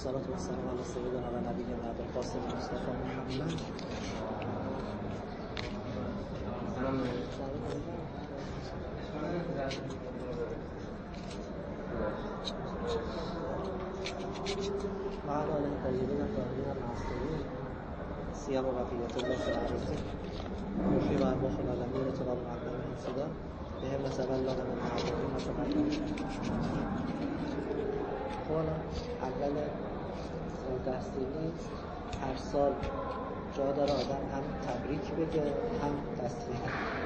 الصلاة والسلام على سيدنا و نبینا ابوالقاسم مصطفی محمد. بعد آله طیبین الطاهرین المعصومین سیما بقیة الله فی الارض وفی و ارواح العالمین اطلاع مقدم انصدا به همت بلغ من معبودین و تقدم. حالا اول سال تحصیلی هر سال جا داره آدم هم تبریک بگه هم تسلیح.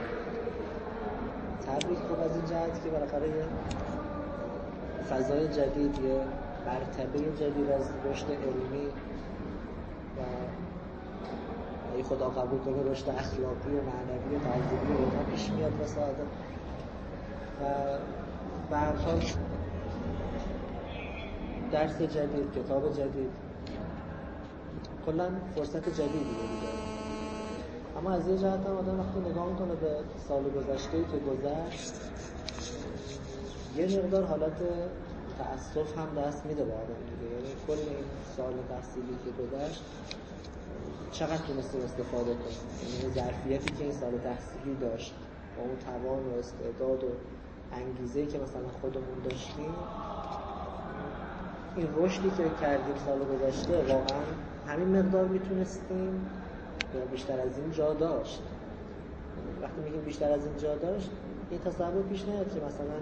تبریک خب از این جهت که بالاخره یه فضای جدید، یه مرتبه جدید از رشد علمی و ای خدا قبول کنه رشد اخلاقی و معنوی و تعلیمی و اینا پیش میاد واسه آدم و به هر حال درس جدید، کتاب جدید، کلا فرصت جدیدی دیگه. اما از یه جهت هم آدم وقتی نگاه میکنه به سال گذشته‌ای که گذشت یه مقدار حالت تأسف هم دست میده به آدم دیگه. یعنی کل این سال تحصیلی که گذشت چقدر تونستیم استفاده کنیم، یعنی ظرفیتی که این سال تحصیلی داشت با اون توان و استعداد و انگیزه‌ای که مثلا خودمون داشتیم، این رشدی که کردیم سال گذشته واقعا همین مقدار میتونستیم یا بیشتر از این جا داشت. وقتی میگیم بیشتر از این جا داشت این تصور پیش نیاد که مثلا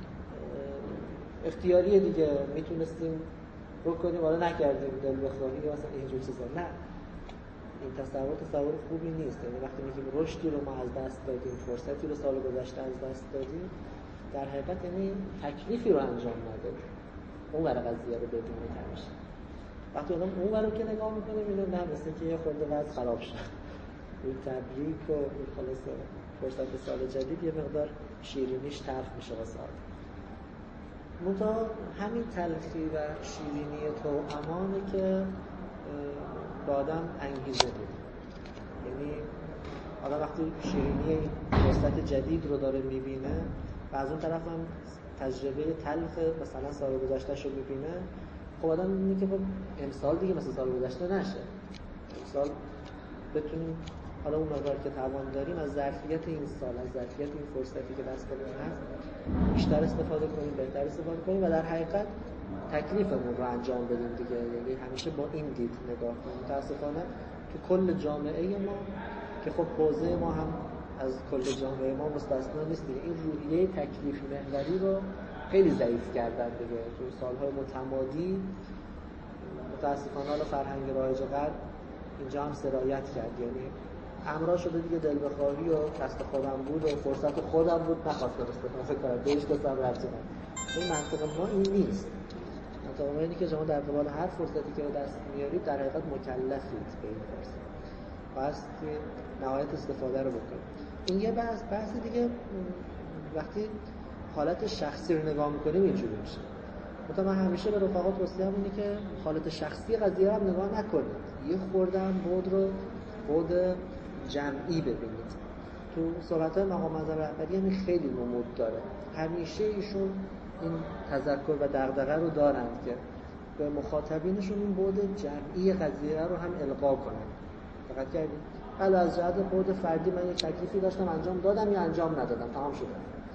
اختیاریه دیگه میتونستیم بکنیم حالا نکردیم دل بخواهی یا مثلا اینجور چیزا. نه، این تصور خوبی نیست. یعنی وقتی میگیم رشدی رو ما از دست دادیم، فرصتی رو سال گذشته از دست دادیم، در حقیقت یعنی تکلیفی رو انجام ندادیم. اون ور قضیه رو بدونیم همیشه. وقتی آدم اون ور رو که نگاه میکنه میبینه نه، مثل که یه خورده وضع خراب شد. این تبریک و این خلاص فرصت سال جدید یه مقدار شیرینیش تلخ میشه واسه آدم. منتها همین تلخی و شیرینی توأمانه که به آدم انگیزه میده. یعنی آدم وقتی شیرینی فرصت جدید رو داره میبینه و از اون طرف هم تجربه تلخ مثلا سال گذشته‌شو میبینه، خب آدم میبینه که خب امسال دیگه مثل سال گذشته نشه. امسال بتونیم حالا اون مقدار که توان داریم از ظرفیت این سال، از ظرفیت این فرصتی که دستمون هست بیشتر استفاده کنیم، بهتر استفاده کنیم و در حقیقت تکلیفمون رو انجام بدیم دیگه. یعنی همیشه با این دید نگاه کنیم. متاسفانه تو کل جامعه ما که خب حوزه ما هم از کل جامعه ما مستثنا نیست دیگه، این روحیه تکلیف محوری رو خیلی ضعیف کردن دیگه. تو سالهای متمادی متاسفانه حالا فرهنگ رایج غرب اینجا هم سرایت کرد. یعنی امرا شده دیگه دل بخواهی و دست خودم بود و فرصت خودم بود نخواستم استفاده کنم، بهش دستم رفت کنم. این منطق ما این نیست. منطق ما اینه که شما در قبال هر فرصتی که به دست میارید در حقیقت مکلفید به این فرصت. بس نهایت استفاده رو بکنید. این یه بحث دیگه. وقتی حالت شخصی رو نگاه میکنیم اینجوری میشه. مثلا من همیشه به رفقا توصیه اینه که حالت شخصی قضیه رو هم نگاه نکنید. یه خوردم بود جمعی ببینید. تو صحبت‌های مقام معظم رهبری همین خیلی نمود داره. همیشه ایشون این تذکر و دغدغه رو دارند که به مخاطبینشون این بود جمعی قضیه رو هم القا کنن. دقت کردید؟ حالا از جهت بود فردی من یک تکلیفی داشتم انجام دادم یا انجام ندادم، تمام شد.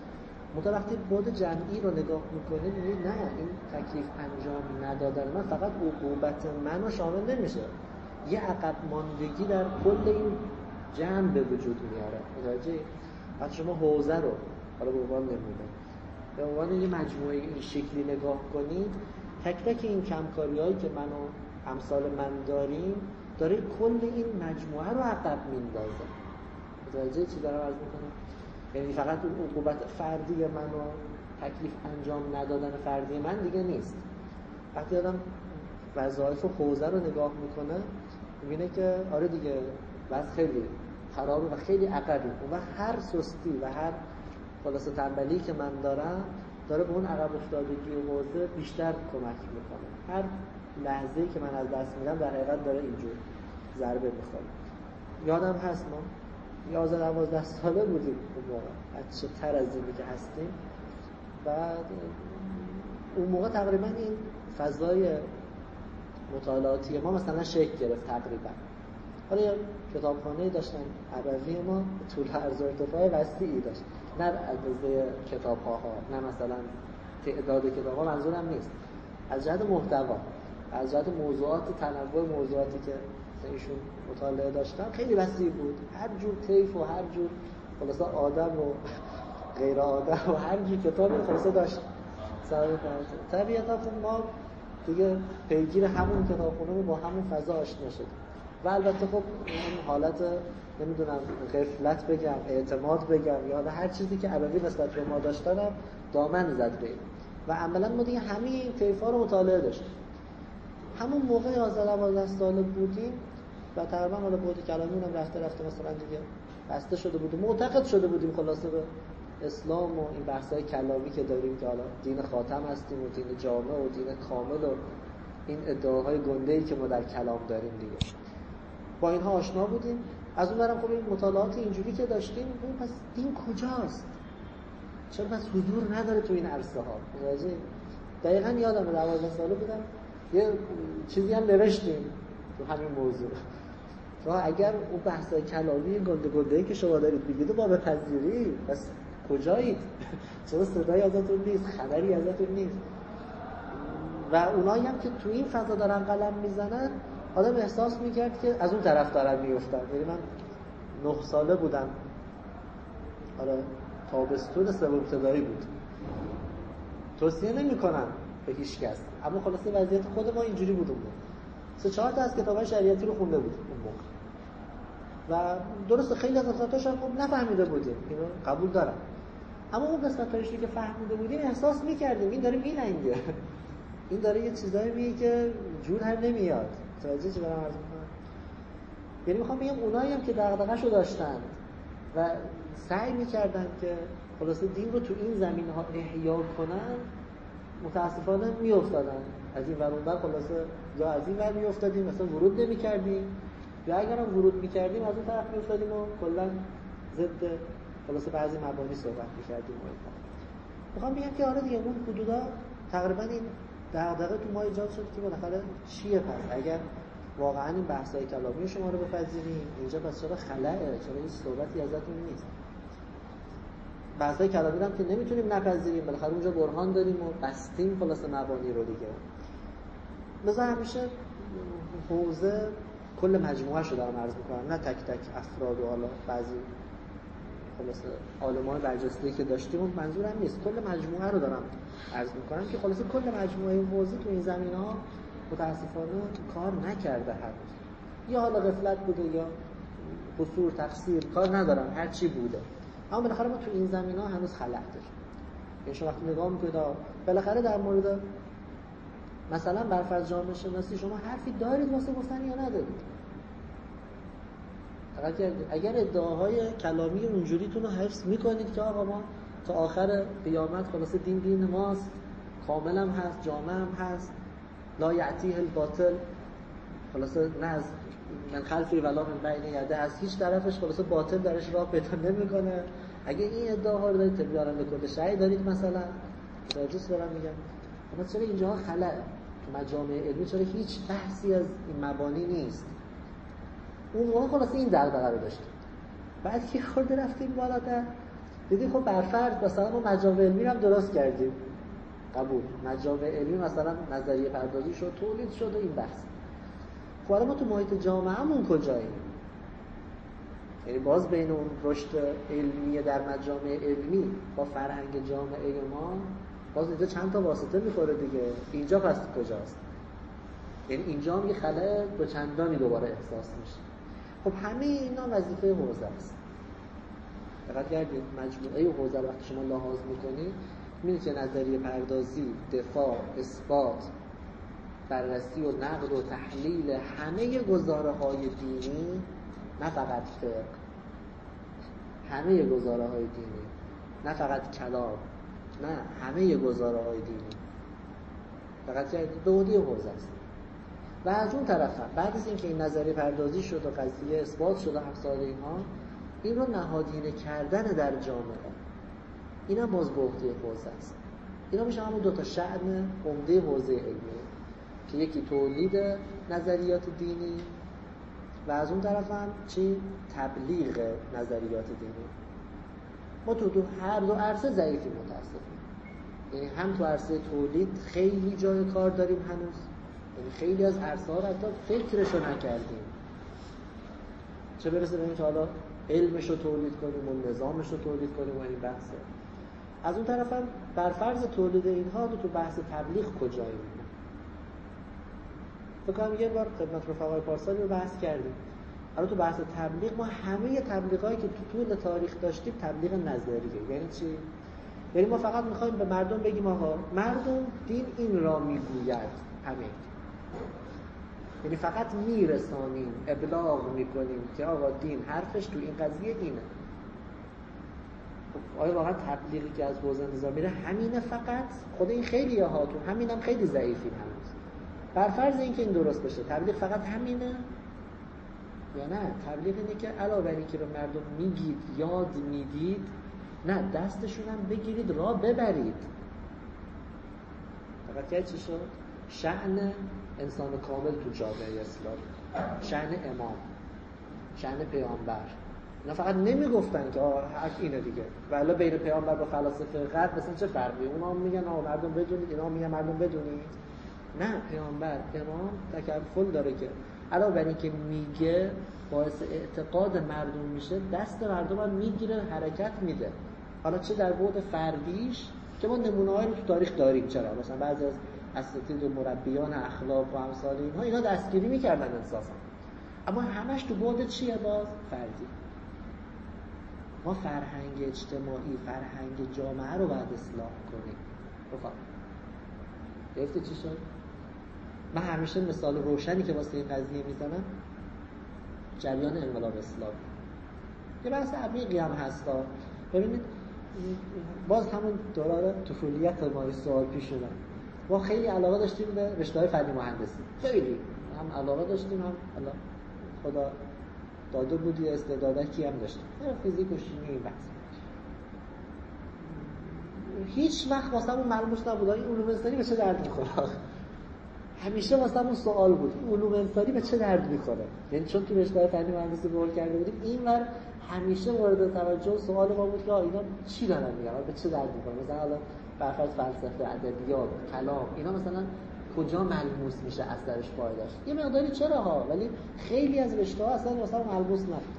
وقتی بود جمعی رو نگاه میکنید میبینید نه، این تکلیف انجام ندادن من فقط عقوبت منو شامل نمیشه، یه عقب ماندگی در کل این جمع به وجود میاره. متوجه؟ وقتی شما حوزه رو حالا به عنوان نمونه به عنوان یه مجموعه این شکلی نگاه کنید، تک تک این کمکاری‌هایی که من و امثال من داریم داره کل این مجموعه رو عقب میندازه. متوجه چی دارم عرض میکنم؟ یعنی فقط اون عقوبت فردی من و تکلیف انجام ندادن فردی من دیگه نیست. وقتی آدم وظایف و حوزه رو نگاه میکنه میبینه که آره دیگه بس خیلی خرابه و خیلی عقبی و هر سستی و هر خلاصه تنبلی که من دارم داره به اون عقب افتادگی و حوزه بیشتر کمک میکنه. هر لحظه‌ای که من از دست میدم در حقیقت داره اینجور ضربه میخوره. یادم هست ما 11-12 ساله بودیم اون موقع، بچه تر از اینی که هستیم. بعد اون موقع تقریبا این فضای مطالعاتی ما مثلا شکل گرفت تقریبا. حالا یه کتابخانه داشتن ابوی ما طول عرض و ارتفاع وسیعی داشت، نه اندازه کتاب‌ها، نه مثلا تعداد کتاب‌ها، منظورم نیست، از جهت محتوا، از جهت موضوعات، تنوع موضوعاتی که ایشون مطالعه داشتن خیلی وسیع بود. هر جور طیف و هر جور خلاصه آدم و غیر آدم و هر جور کتابی خلاصه داشت. طبیعتا خب ما دیگه پیگیر همون کتابخونه با همون فضا آشنا شدیم و البته خب این حالت نمیدونم غفلت بگم، اعتماد بگم، یا هر چیزی که ابوی نسبت به ما داشتن دامن زد به این و عملا ما دیگه همه این طیف‌ها رو مطالعه داشتیم. همون موقع 11-12 ساله بودیم و تقریبا حالا بعد کلامی اونم رفته مثلا دیگه بسته شده بودیم، معتقد شده بودیم خلاصه به اسلام و این بحث‌های کلامی که داریم که حالا دین خاتم هستیم و دین جامع و دین کامل و این ادعاهای گنده‌ای که ما در کلام داریم دیگه. با اینها آشنا بودیم. از اون برم خب این مطالعات اینجوری که داشتیم، پس دین کجاست؟ چرا پس حضور نداره تو این عرصه ها؟ دقیقاً یادم 12 ساله بودم یه چیزی هم نوشتیم تو همین موضوع. تو اگر اون بحث‌های کلامی گنده‌ای که شما دارید میگید با بپذیرید، پس کجایید؟ چرا صدایی ازتون نیست، خبری ازتون نیست؟ و اونایی هم که تو این فضا دارن قلم میزنن، آدم احساس میکرد که از اون طرف دارن میفتن. یعنی من 9 ساله بودم، آره تابستون سوم ابتدایی بود. توصیه نمی‌کنم به هیچ کس، اما خلاصه وضعیت خود ما اینجوری بود. اون 3-4 تا از کتاب‌های شریعتی رو خونده بودیم اون موقع و درست خیلی از قسمت‌هاش هم خوب نفهمیده بودیم، اینو قبول دارم، اما اون قسمت‌هایی که فهمیده بودیم احساس می‌کردیم این داره میلنگه، این داره یه چیزایی میگه که جور هم نمیاد. توجه چی دارم عرض می‌کنم؟ یعنی می‌خوام بگم اونایی هم که دغدغه‌شو داشتن و سعی می‌کردن که خلاصه دین رو تو این زمینه‌ها احیا کنن، متاسفانه میافتادن از این ور اون ور. خلاصه یا از این ور میافتادیم مثلا ورود نمی‌کردیم، یا اگر هم ورود می‌کردیم از اون طرف میافتادیم و کلا ضد خلاصه بعضی مبانی صحبت می‌کردیم. می‌خوام بگم که آره دیگه اون حدودا تقریبا این دغدغه تو ما ایجاد شد که بالاخره چیه پس اگر واقعا این بحث‌های کلامی شما رو بپذیریم، اینجا پس چرا خلأه، چرا این صحبتی ازتون نیست؟ بحث‌های کلامی هم که نمیتونیم نپذیریم، بالاخره اونجا برهان داریم و بستیم خلاصه مبانی رو دیگه. مثلا همیشه حوزه کل مجموعه شو دارم عرض می‌کنم، نه تک تک افراد و حالا بعضی خلاصه عالمان برجسته‌ای که داشتیم، اون منظورم نیست، کل مجموعه رو دارم عرض می‌کنم که خلاصه کل مجموعه این حوزه تو این زمینه‌ها متأسفانه کار نکرده هنوز، یا حالا غفلت بوده یا قصور، تقصیر، کار ندارم، هر چی بوده، اما بالاخره ما تو این زمینه‌ها هنوز خلأ داریم. یعنی شما وقتی نگاه می‌کنید بالاخره در مورد مثلا برفرض جامعه شناسی شما حرفی دارید واسه گفتن یا ندارید؟ اگر ادعاهای کلامی اونجوریتون رو حفظ می‌کنید که آقا ما تا آخر قیامت خلاصه دین ماست، کامل هم هست، جامع هم هست، لا یعتیه الباطل، خلاصه نه از من خلفی ولا من بین یده، از هیچ طرفش خلاصه باطل درش راه پیدا نمی‌کنه. اگه این ادعاها رو دارید تبیان لکل شیء دارید مثلا، درست دارم میگم، اما چرا اینجاها خلأ تو مجامع علمی، چرا هیچ بحثی از این مبانی نیست؟ اون موقع خلاصه این دغدغه رو داشتیم. بعد که خورده رفتیم بالاتر دیدیم خب برفرض مثلا ما مجامع علمی رو هم درست کردیم، قبول، مجامع علمی مثلا نظریه پردازی شد، تولید شد و این بحث. خب حالا ما تو محیط جامعه‌مون کجاییم؟ یعنی باز بین اون رشد علمی در مجامع علمی با فرهنگ جامعه ما باز اینجا چند تا واسطه میخوره دیگه. اینجا پس کجاست؟ یعنی اینجا هم یه خلأ دو چندانی دوباره احساس میشه. خب همه اینا وظیفه حوزه است. دقت کردید مجموعه حوزه وقتی شما لحاظ میکنید میبینید که نظریه پردازی، دفاع، اثبات، بررسی و نقد و تحلیل همه گزاره‌های دینی، نه فقط فقه، همه گزاره‌های دینی، نه فقط کلام، نه همه گزاره‌های دینی، فقط به عهده حوزه است. و از اون طرف هم بعد از اینکه این نظریه پردازی شد و قضیه اثبات شد و امثال اینها، این رو نهادینه کردن در جامعه، این هم باز به عهده حوزه است. اینا میشه همون 2 تا شأن عمده حوزه علمیه. که یکی تولید نظریات دینی و از اون طرف هم چی؟ تبلیغ نظریات دینی. ما تو هر دو عرصه ضعیفیم متاسفانه. یعنی هم تو عرصه تولید خیلی جای کار داریم هنوز، یعنی خیلی از عرصه ها رو حتی فکرشو نکردیم، چه برسه به این که حالا علمشو تولید کنیم و نظامشو تولید کنیم و این بحثه. از اون طرف هم بر فرض تولید اینها تو بحث تبلیغ کجاییم؟ فکر کنم یه بار خدمت رفقای پارسالی رو بحث کردیم. الان تو بحث تبلیغ ما همه تبلیغایی که تو طول تاریخ داشتیم تبلیغ نظریه. یعنی چی؟ یعنی ما فقط می‌خوایم به مردم بگیم آقا مردم دین این را میگوید، همین. یعنی فقط میرسانیم، ابلاغ میکنیم که آقا دین حرفش تو این قضیه اینه. آیا واقعا تبلیغی که از حوزه نظام میره همینه فقط؟ خود این خیلی ها تو همینم خیلی ضعیفیم هنوز. بر فرض اینکه این درست بشه، تبلیغ فقط همینه یا نه؟ تبلیغ اینه که علاوه بر اینکه به مردم میگید، یاد میدید، نه دستشون هم بگیرید راه ببرید. فقط که چی شد؟ شأن انسان کامل تو جامعه اسلام، شأن امام، شأن پیامبر. اینا فقط نمیگفتن که حق اینه دیگه. ولی بین پیامبر و فلاسفه غرب مثلا چه فرقی؟ اونا میگن مردم بدونید، اینا میگن مردم بدونید. نه، پیامبر امام تکفل داره که علاوه بر این که میگه باعث اعتقاد مردم میشه، دست مردم هم میگیره، حرکت میده. حالا چه در بعد فردیش که ما نمونه‌هایی رو تو تاریخ داریم، چرا مثلا بعضی از اساتید و مربیان اخلاق و امثال اینا دستگیری میکردن انصافا، اما همش تو بعد چیه؟ باز فردی. ما فرهنگ اجتماعی، فرهنگ جامعه رو باید اصلاح کنیم. گرفته چی شد؟ من همیشه مثال روشنی که واسه این قضیه میزنم جریان انقلاب اسلامی. یه بحث عمیقی هم هستا. ببینید باز همون دوران طفولیت ما سوال پیش اومد. ما خیلی علاقه داشتیم به رشته‌های فنی مهندسی، خیلی هم علاقه داشتیم، هم الله خدا داده بود یه استعدادکی هم داشتیم، فیزیک و شیمی این بحث. هیچ وقت واسمون معلومش نبود این علوم انسانی به چه درد میخوره. همیشه واسمون سوال بود علوم انسانی به چه درد میخوره. یعنی چون تو رشته فنی مهندسی قبول کرده بودیم، اینور همیشه مورد توجه سوال ما بود که اینا چی دارن میگن، به چه درد میخوره. مثلا حالا برخلاف فلسفه، ادبیات، کلام، اینا مثلا کجا ملموس میشه اثرش، فایدهش. یه مقداری چرا ها، ولی خیلی از رشته‌ها اصلا مثلا ملموس نبود.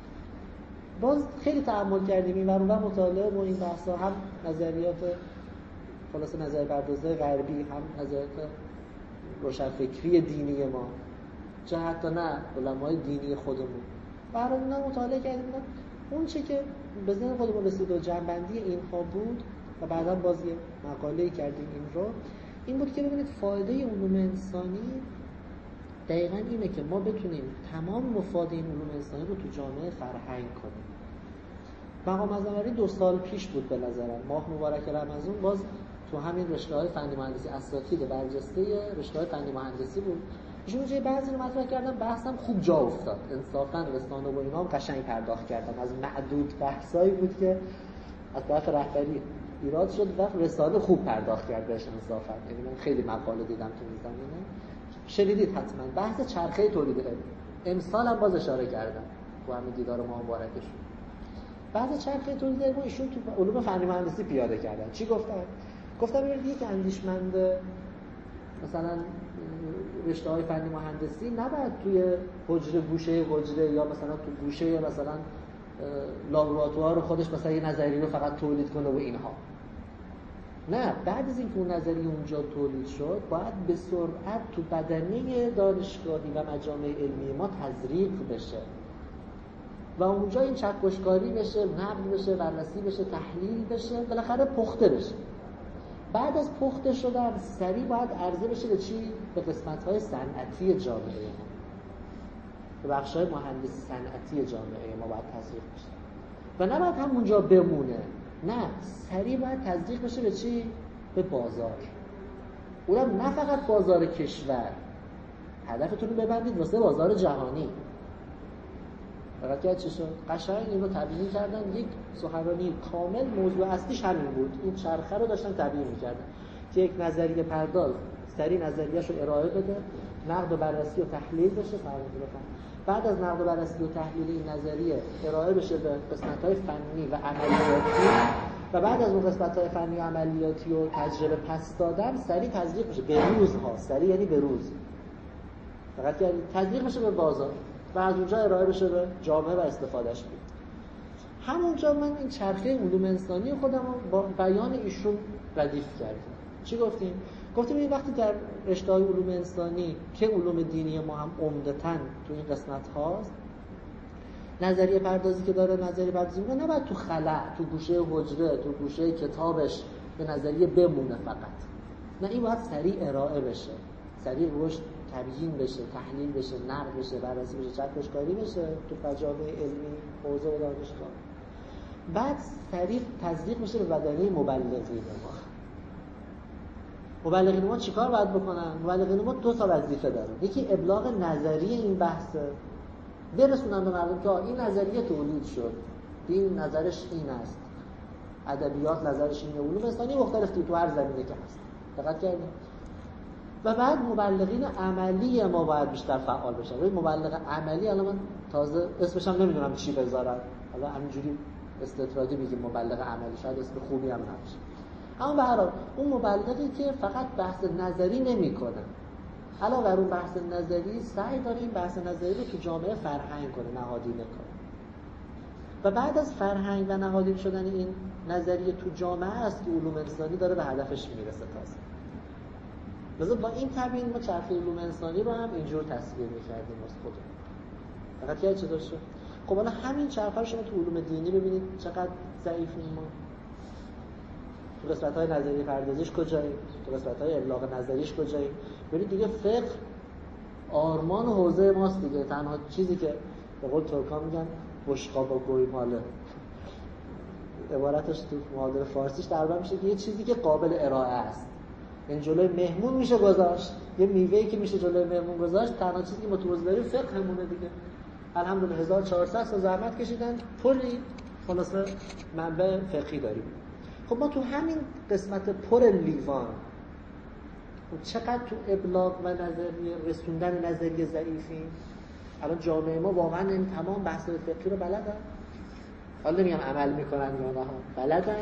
باز خیلی تأمل کردیم این ور اونور مطالعه و این بحثا، هم نظریات خلاص نظر پردازه غربی، هم نظریات روشنفکری دینی ما، چه حتی نه علمای دینی خودمون. برای اونا مطالعه کردیم. اون چه که به ذهن خودمون رسید و جنبندی اینها بود و بعدا باز یه مقاله‌ای کردیم این رو، این بود که ببینید فایده علوم انسانی دقیقاً اینه که ما بتونیم تمام مفاد این علوم انسانی رو تو جامعه فرهنگ کنیم. مقام اعظم 2 سال پیش بود به نظرم، ماه مبارک رمضان، باز تو همین رشته‌های فنی مهندسی اساتید برجسته رشته‌های فنی مهندسی بود. ایشون چه بعضی رو مطرح کردن، بحثم خوب جا افتاد. انصافاً رسانه و اینا هم قشنگ پرداخت کردن. از معدود بحثایی بود که از طرف رهبری ایراد شد و رسانه خوب پرداخت کرد بهش انصافاً. یعنی من خیلی مقاله دیدم تو این زمینه. شنیدید حتما بحث چرخه تولید علم. امسال هم باز اشاره کردم تو همین دیدار ماه مبارکشون. بحث چرخه تولید علم ایشون تو علوم فنی مهندسی پیاده کردن. چی گفتن ببینید یک اندیشمند مثلا رشته‌های فنی مهندسی نباید توی گوشه یا مثلا تو گوشه مثلا لابراتوار خودش مثلا یه نظریه رو فقط تولید کنه و اینها. نه، بعد از اینکه اون نظریه اونجا تولید شد باید به سرعت تو بدنه دانشگاهی و مجامع علمی ما تزریق بشه و اونجا این چکشکاری بشه، نقد بشه، بررسی بشه، تحلیل بشه، بالاخره پخته بشه. بعد از پخته شدن سریع باید عرضه بشه به چی؟ به قسمت‌های صنعتی جامعه ما، به بخش‌های مهندسی صنعتی جامعه ما باید تزریق بشه و نه باید همونجا بمونه. نه، سریع باید تزریق بشه به چی؟ به بازار. اونم نه فقط بازار کشور، هدفتون رو ببندید واسه بازار جهانی. فقط که چی شد؟ قشنگ این رو تبیین کردن. یک سخنرانی کامل موضوع اصلیش همین بود. این چرخه رو داشتن تبیین می‌کردن که یک نظریه پرداز سریع نظریه‌شو ارائه بده، نقد و بررسی و تحلیل بشه، بعد از نقد و بررسی و تحلیل این نظریه ارائه بشه به قسمت‌های فنی و عملیاتی و بعد از اون قسمت‌های فنی و عملیاتی و تجربه پس دادن سریع تزریق بشه به روزها، سریع یعنی به روز، فقط تزریق بشه به بازار و از اونجا ارائه بشه به جامعه و استفادهش بشه. همونجا من این چرخه علوم انسانی خودم رو با بیان ایشون ردیف کردیم. چی گفتیم؟ گفتیم این وقتی در رشته‌های علوم انسانی که علوم دینی ما هم عمدتاً تو این قسمت هاست، نظریه پردازی که داره نظریه پردازی میکنه نباید تو خلأ، تو گوشه حجره، تو گوشه کتابش به نظریه بمونه فقط، نه این باید سریع ارائه بشه، سریع رشد تبیین بشه، تحلیل بشه، نقد بشه، بررسی بشه، چکشکاری بشه تو مجامع علمی، حوزه و دانشگاه. بعد سریع تزریق بشه به بدنه مبلغین ما. مبلغین ما چیکار باید بکنن؟ مبلغین ما دو تا وظیفه دارن. یکی ابلاغ نظریه این بحثه، برسونن به مردم که این نظریه تولید شد، این نظرش این است، ادبیات نظرش اینه، علوم انسانی مختلف تو هر زمینه که هست. دقت کردید؟ و بعد مبلغین عملی ما باید بیشتر فعال بشن. ببین مبلغ عملی الان من تازه اسمش هم نمیدونم چی بذارم، حالا همینجوری استطرادی میگیم مبلغ عملی، شاید اسم خوبی هم نباشه. اما به هر حال اون مبلغی که فقط بحث نظری نمیکنه، علاوه بر اون بحث نظری سعی داره این بحث نظری رو تو جامعه فرهنگ کنه، نهادینه کنه. و بعد از فرهنگ و نهادین شدن این نظریه تو جامعه است که علوم انسانی داره به هدفش میرسه. تازه با این تبیین ما چرخه علوم انسانی رو هم اینجور تصویر می‌کردیم واسه خودمون. فقط یه چه داشته. خب حالا همین چرخه رو شما تو علوم دینی ببینید چقدر ضعیفیم ما. تو قسمت‌های نظریه پردازیش کجاییم؟ تو قسمت‌های ابلاغ نظریش کجاییم؟ ببینید دیگه فقه آرمان و حوزه ماست دیگه. تنها چیزی که به قول ترک‌ها میگن بشقاب و گویماله، عبارتش تو معادل فارسیش ترجمه میشه که یه چیزی که قابل ارائه است. این جلوی مهمون میشه گذاشت، یه میوه‌ای که میشه جلوی مهمون گذاشت، تنها چیزی که ما تو حوزه داریم فقهمونه دیگه. الحمدلله 1400 تا زحمت کشیدن، کلی خلاصه منبع فقهی داریم. خب ما تو همین قسمت پر لیوان چقدر تو ابلاغ و نظریه رسوندن نظریه ضعیفیم. الان جامعه ما واقعا این تمام بحث فقهی رو بلدن؟ حالا نمیگم عمل میکنن یا نه، بلدن؟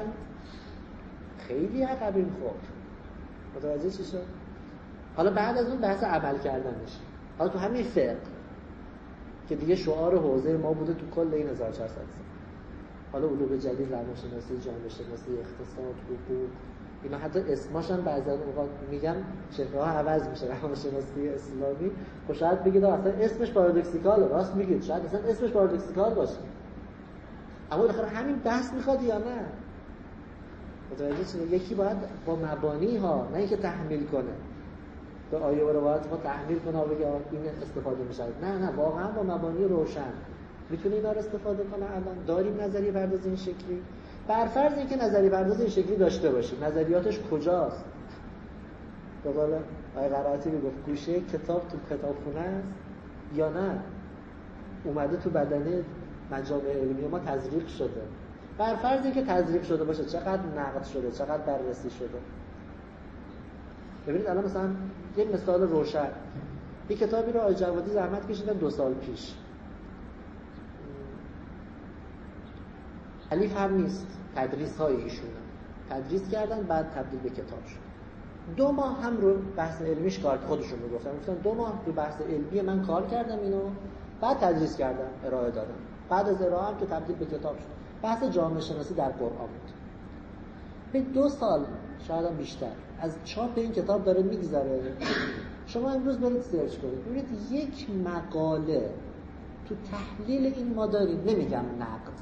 خیلی عقبیم. خب متوجه چی شد؟ حالا بعد از اون بحث عمل کردنش، حالا تو همین فقه که دیگه شعار حوزه ما بوده تو کل این 1400 سال، حالا علوم جدید، روانشناسی، جامعه شناسی، اقتصاد، حقوق، اینا حتی اسماشون بعضی اوقات میگن چهره‌ها عوض میشه. روانشناسی اسلامی خب شاید بگید اصلا اسمش پارادوکسیکاله، راست میگید، شاید اصلا اسمش پارادوکسیکال باشه، اما بالاخره همین بحث میخواد یا نه؟ متوجه شدید؟ یکی باید با مبانی ها، نه اینکه تحمیل کنه به آیه و روایت ما تحمیل کنه و بگه این استفاده میشه، نه واقعا با مبانی روشن میتونه اینا رو استفاده کنه. الان داریم نظریه پردازی این شکلی، بر فرض اینکه نظریه پردازی این شکلی داشته باشیم، نظریاتش کجاست؟ به قول آقای قرائتی میگفت گوشه کتاب تو کتابخونه است یا نه اومده تو بدنه مجامع علمی ما تزریق شده؟ بر فرض اینکه تزریق شده باشه، چقدر نقد شده، چقدر بررسی شده؟ ببینید الان مثلا یه مثال روشن، یه کتابی رو آقای جوادی زحمت کشیدن 2 سال پیش، الف هم نیست، تدریس های ایشونه تدریس کردن، بعد تبدیل به کتاب شد. 2 ماه هم رو بحث علمیش کار، خودشون گفتن 2 ماه رو بحث علمی من کار کردم اینو، بعد تدریس کردم، ارائه دادم، بعد از ارائه هم که تبدیل به کتاب شد. بحث جامعه شناسی در قرآن بود. به 2 سال شاید هم بیشتر از چاپ این کتاب داره میگذره. شما امروز برید سرچ کنید ببینید یک مقاله تو تحلیل این ما داریم، نمیگم نقد،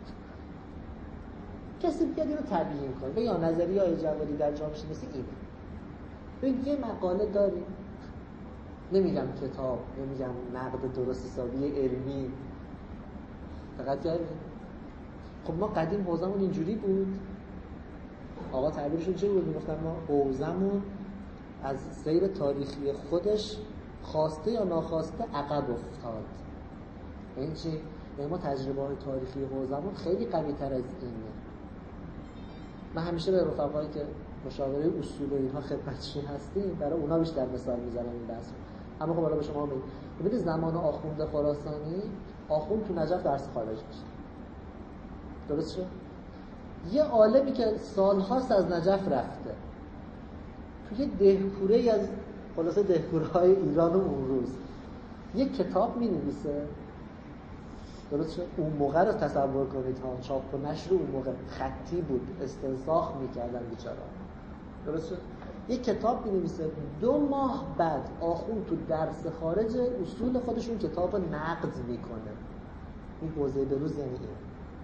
کسی بیاد اینو تبیین کنه یا نظریه های جوادی در جامعه شناسی اینه، ببین یه مقاله داریم، نمیگم کتاب، نمیگم نقد درست حسابی علمی، فقط کردیم. خب ما قدیم حوزمون اینجوری بود، آقا تعبیرشون چه بود؟ میگفتن ما حوزمون از سیر تاریخی خودش خواسته یا ناخواسته عقب افتاد. این چی؟ یعنی ما تجربه های تاریخی حوزمون خیلی قوی تر از اینه. من همیشه به رفقایی که مشاوره اصول و اینها خدمتشون هستیم، برای اونا بیشتر مثال میزنم این بحث. اما خب حالا به شما ببینید زمان آخوند خراسانی، آخوند تو نجف درس خارج میشه، درست شد؟ یه عالمی که سالهاست از نجف رفته توی دهکوره‌ای از خلاصه دهکوره‌های ایران و اون روز یه کتاب می‌نویسه، درست شد؟ اون موقع رو تصور کنید ها، چاپ و نشر اون موقع خطی بود، استنساخ می‌کردن بیچاره‌ها، درست شد؟ یه کتاب می‌نویسه، 2 ماه بعد آخوند تو درس خارج اصول خودشون کتاب نقد می‌کنه. این حوزه بروز یعنی این.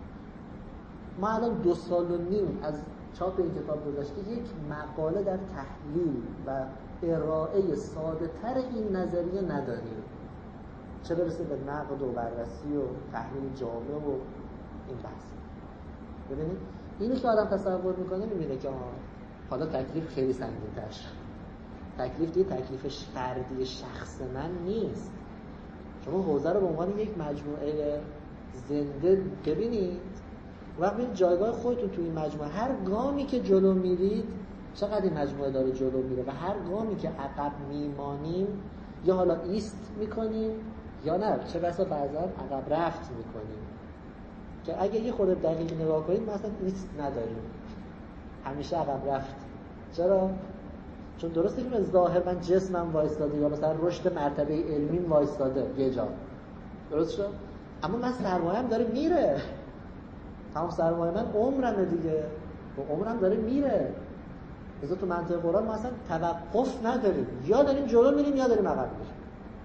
ما الان 2.5 سال از چاپ این کتاب گذشته یک مقاله در تحلیل و ارائه ساده تر این نظریه نداریم، چه برسه به نقد و بررسی و تحلیل جامع و این بحث. ببینید اینی که آدم تصور میکنه میبینه که حالا تکلیف خیلی سنگین‌تر شد. تکلیف دیگه تکلیف فردی شخص من نیست. شما حوزه رو به عنوان یک مجموعه زنده ببینید، وقتی این جایگاه خودتون تو این مجموعه، هر گامی که جلو میرید چقدر این مجموعه داره جلو میره و هر گامی که عقب میمانیم یا حالا ایست میکنیم یا نه چه بسا بعضا عقب رفت میکنیم، که اگه یه خورده دقیق نگاه کنید مثلا ایست نداریم، همیشه عقب رفت. چرا؟ چون درسته که به ظاهر من جسمم وایستاده یا مثلا رشد مرتبه علمیم وایستاده یه جا، درست شد؟ اما من سرمایه‌ام داره میره، تمام سرمایه من عمرمه دیگه، و عمرم داره میره. مثلا تو منطقه قرآن ما اصلا توقف نداریم، یا داریم جلو میریم یا داریم عقب میریم.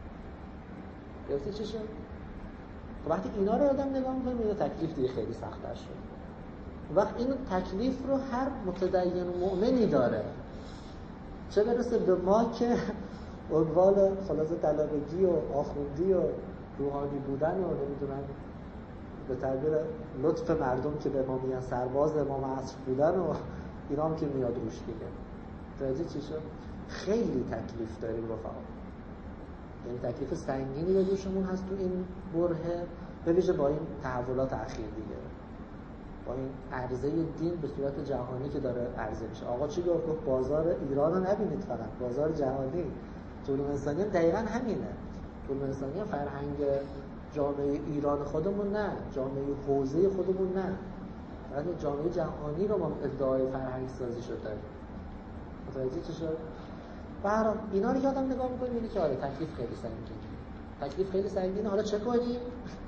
گرفتی چی شد؟ وقتی اینا رو آدم نگاه میکنه میگه تکلیف دیگه خیلی سخت‌تر شد. وقت این تکلیف رو هر متدین و مؤمنی داره، چه برسه به ما که عنوان خلاصه طلبگی و آخوندی و روحانی بودن و نمیدونم به تعبیر لطف مردم که به ما میگن سرباز امام عصر بودن و اینا هم که میاد روش دیگه. توجه چی شد؟ خیلی تکلیف داریم رفقا، یعنی تکلیف سنگینی به دوشمون هست تو این برهه، به ویژه با این تحولات اخیر دیگه، با این عرضه دین به صورت جهانی که داره عرضه میشه. آقا چی گفت؟ بازار ایران رو نبینید فقط، بازار جهانی. علوم انسانی هم دقیقا همینه. علوم انسانی هم فرهنگ جامعه ایران خودمون نه، جامعه حوزه خودمون نه، فقط جامعه جهانی رو ما ادعای فرهنگ سازی شده. متوجه چه شد؟ برای اینا رو یادم نگاه میکنیم میگه که آره تکلیف خیلی سنگینه، تکلیف خیلی سنگینه. حالا چه کنیم؟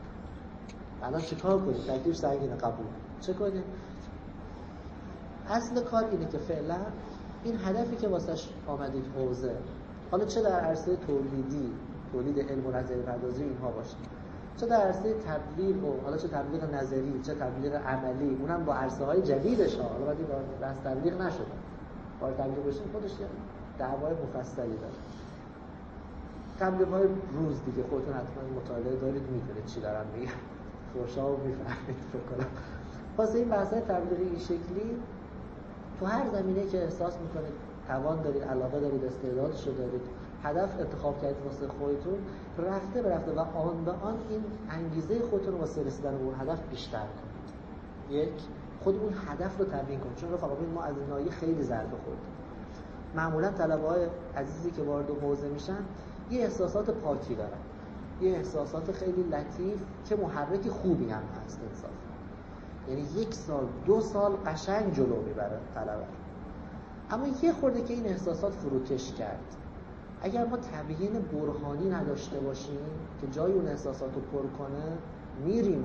الان چیکار کنیم؟ تکلیف سنگینه، قبول. چه کنیم؟ اصل کار اینه که فعلا این هدفی که واسش آمدید حوزه، حالا چه در عرصه تولیدی، تولید علم و نظریه پردازی اینها باشه، چه در عرصه تبلیغ و حالا چه تبلیغ نظری، چه تبلیغ عملی، اونم با عرصه‌های جدیدش ها. حالا بعدی بحث تبلیغ نشده، با تبلیغ بشین خودش دعوای مفصلی داره. تبلیغ‌های روز دیگه خودتون حتما مطالعه دارید، میدونید چی دارم میگم، فوشا و میفهمید فکر کنم. واسه این بحث‌های تبلیغی این شکلی تو هر زمینه که احساس میکنید توان دارید، علاقه دارید، استعدادش رو دارید، هدف انتخاب کردید واسه خودتون، رفته و آن به آن این انگیزه خودتون رو واسه رسیدن به اون هدف بیشتر کنید. یک، خود اون هدف رو تبیین کنید. چون رفقا ما از این ناحیه خیلی ضربه خوردیم. معمولا طلبه‌های عزیزی که وارد حوزه میشن یه احساسات پاکی دارن، یه احساسات خیلی لطیف که محرک خوبی هم هست انصافا. یعنی 1 سال 2 سال قشنگ جلو میبره طلبه. اما یه خورده که این احساسات فروکش کرد، اگر ما تبیین برهانی نداشته باشیم که جای اون احساسات رو پر کنه، میریم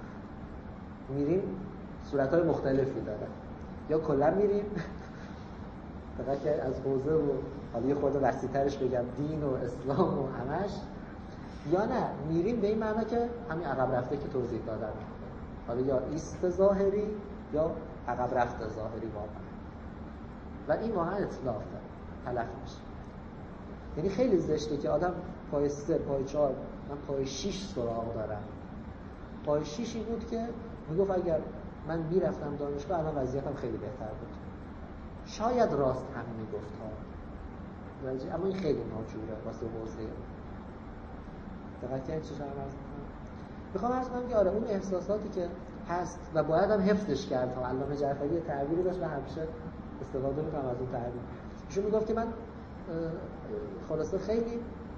صورتهای مختلفی داره. یا کلا میریم فقط که از حوزه و حالا یه خورده وسیع‌ترش بگم دین و اسلام و همش، یا نه میریم به این معنا که همین عقب رفته که توضیح دادم، حالا یا ایست ظاهری یا عقب رفت ظاهری واقعا، و این واقعا اطلاف داره، تلف میشه. یعنی خیلی زشته که آدم پای 3، پای 4، من پای 6 سراغ دارم. پای 6 این بود که میگفت اگر من میرفتم دانشگاه الان وضعیتم خیلی بهتر بود. شاید راست هم میگفت ها، اما این خیلی ناجوره واسه حوزه. دقیقاً چه شما میخوام عرض کنم که آره اون احساساتی که هست و باید هم حفظش کرد ها. علامه جعفری تعبیری داشت و همیشه استفاده میکنم از اون تعبیر. ایشون میگفت که من خلاصه خیلی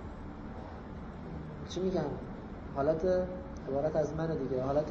چی میگم، حالت عبارت از منه دیگه، حالت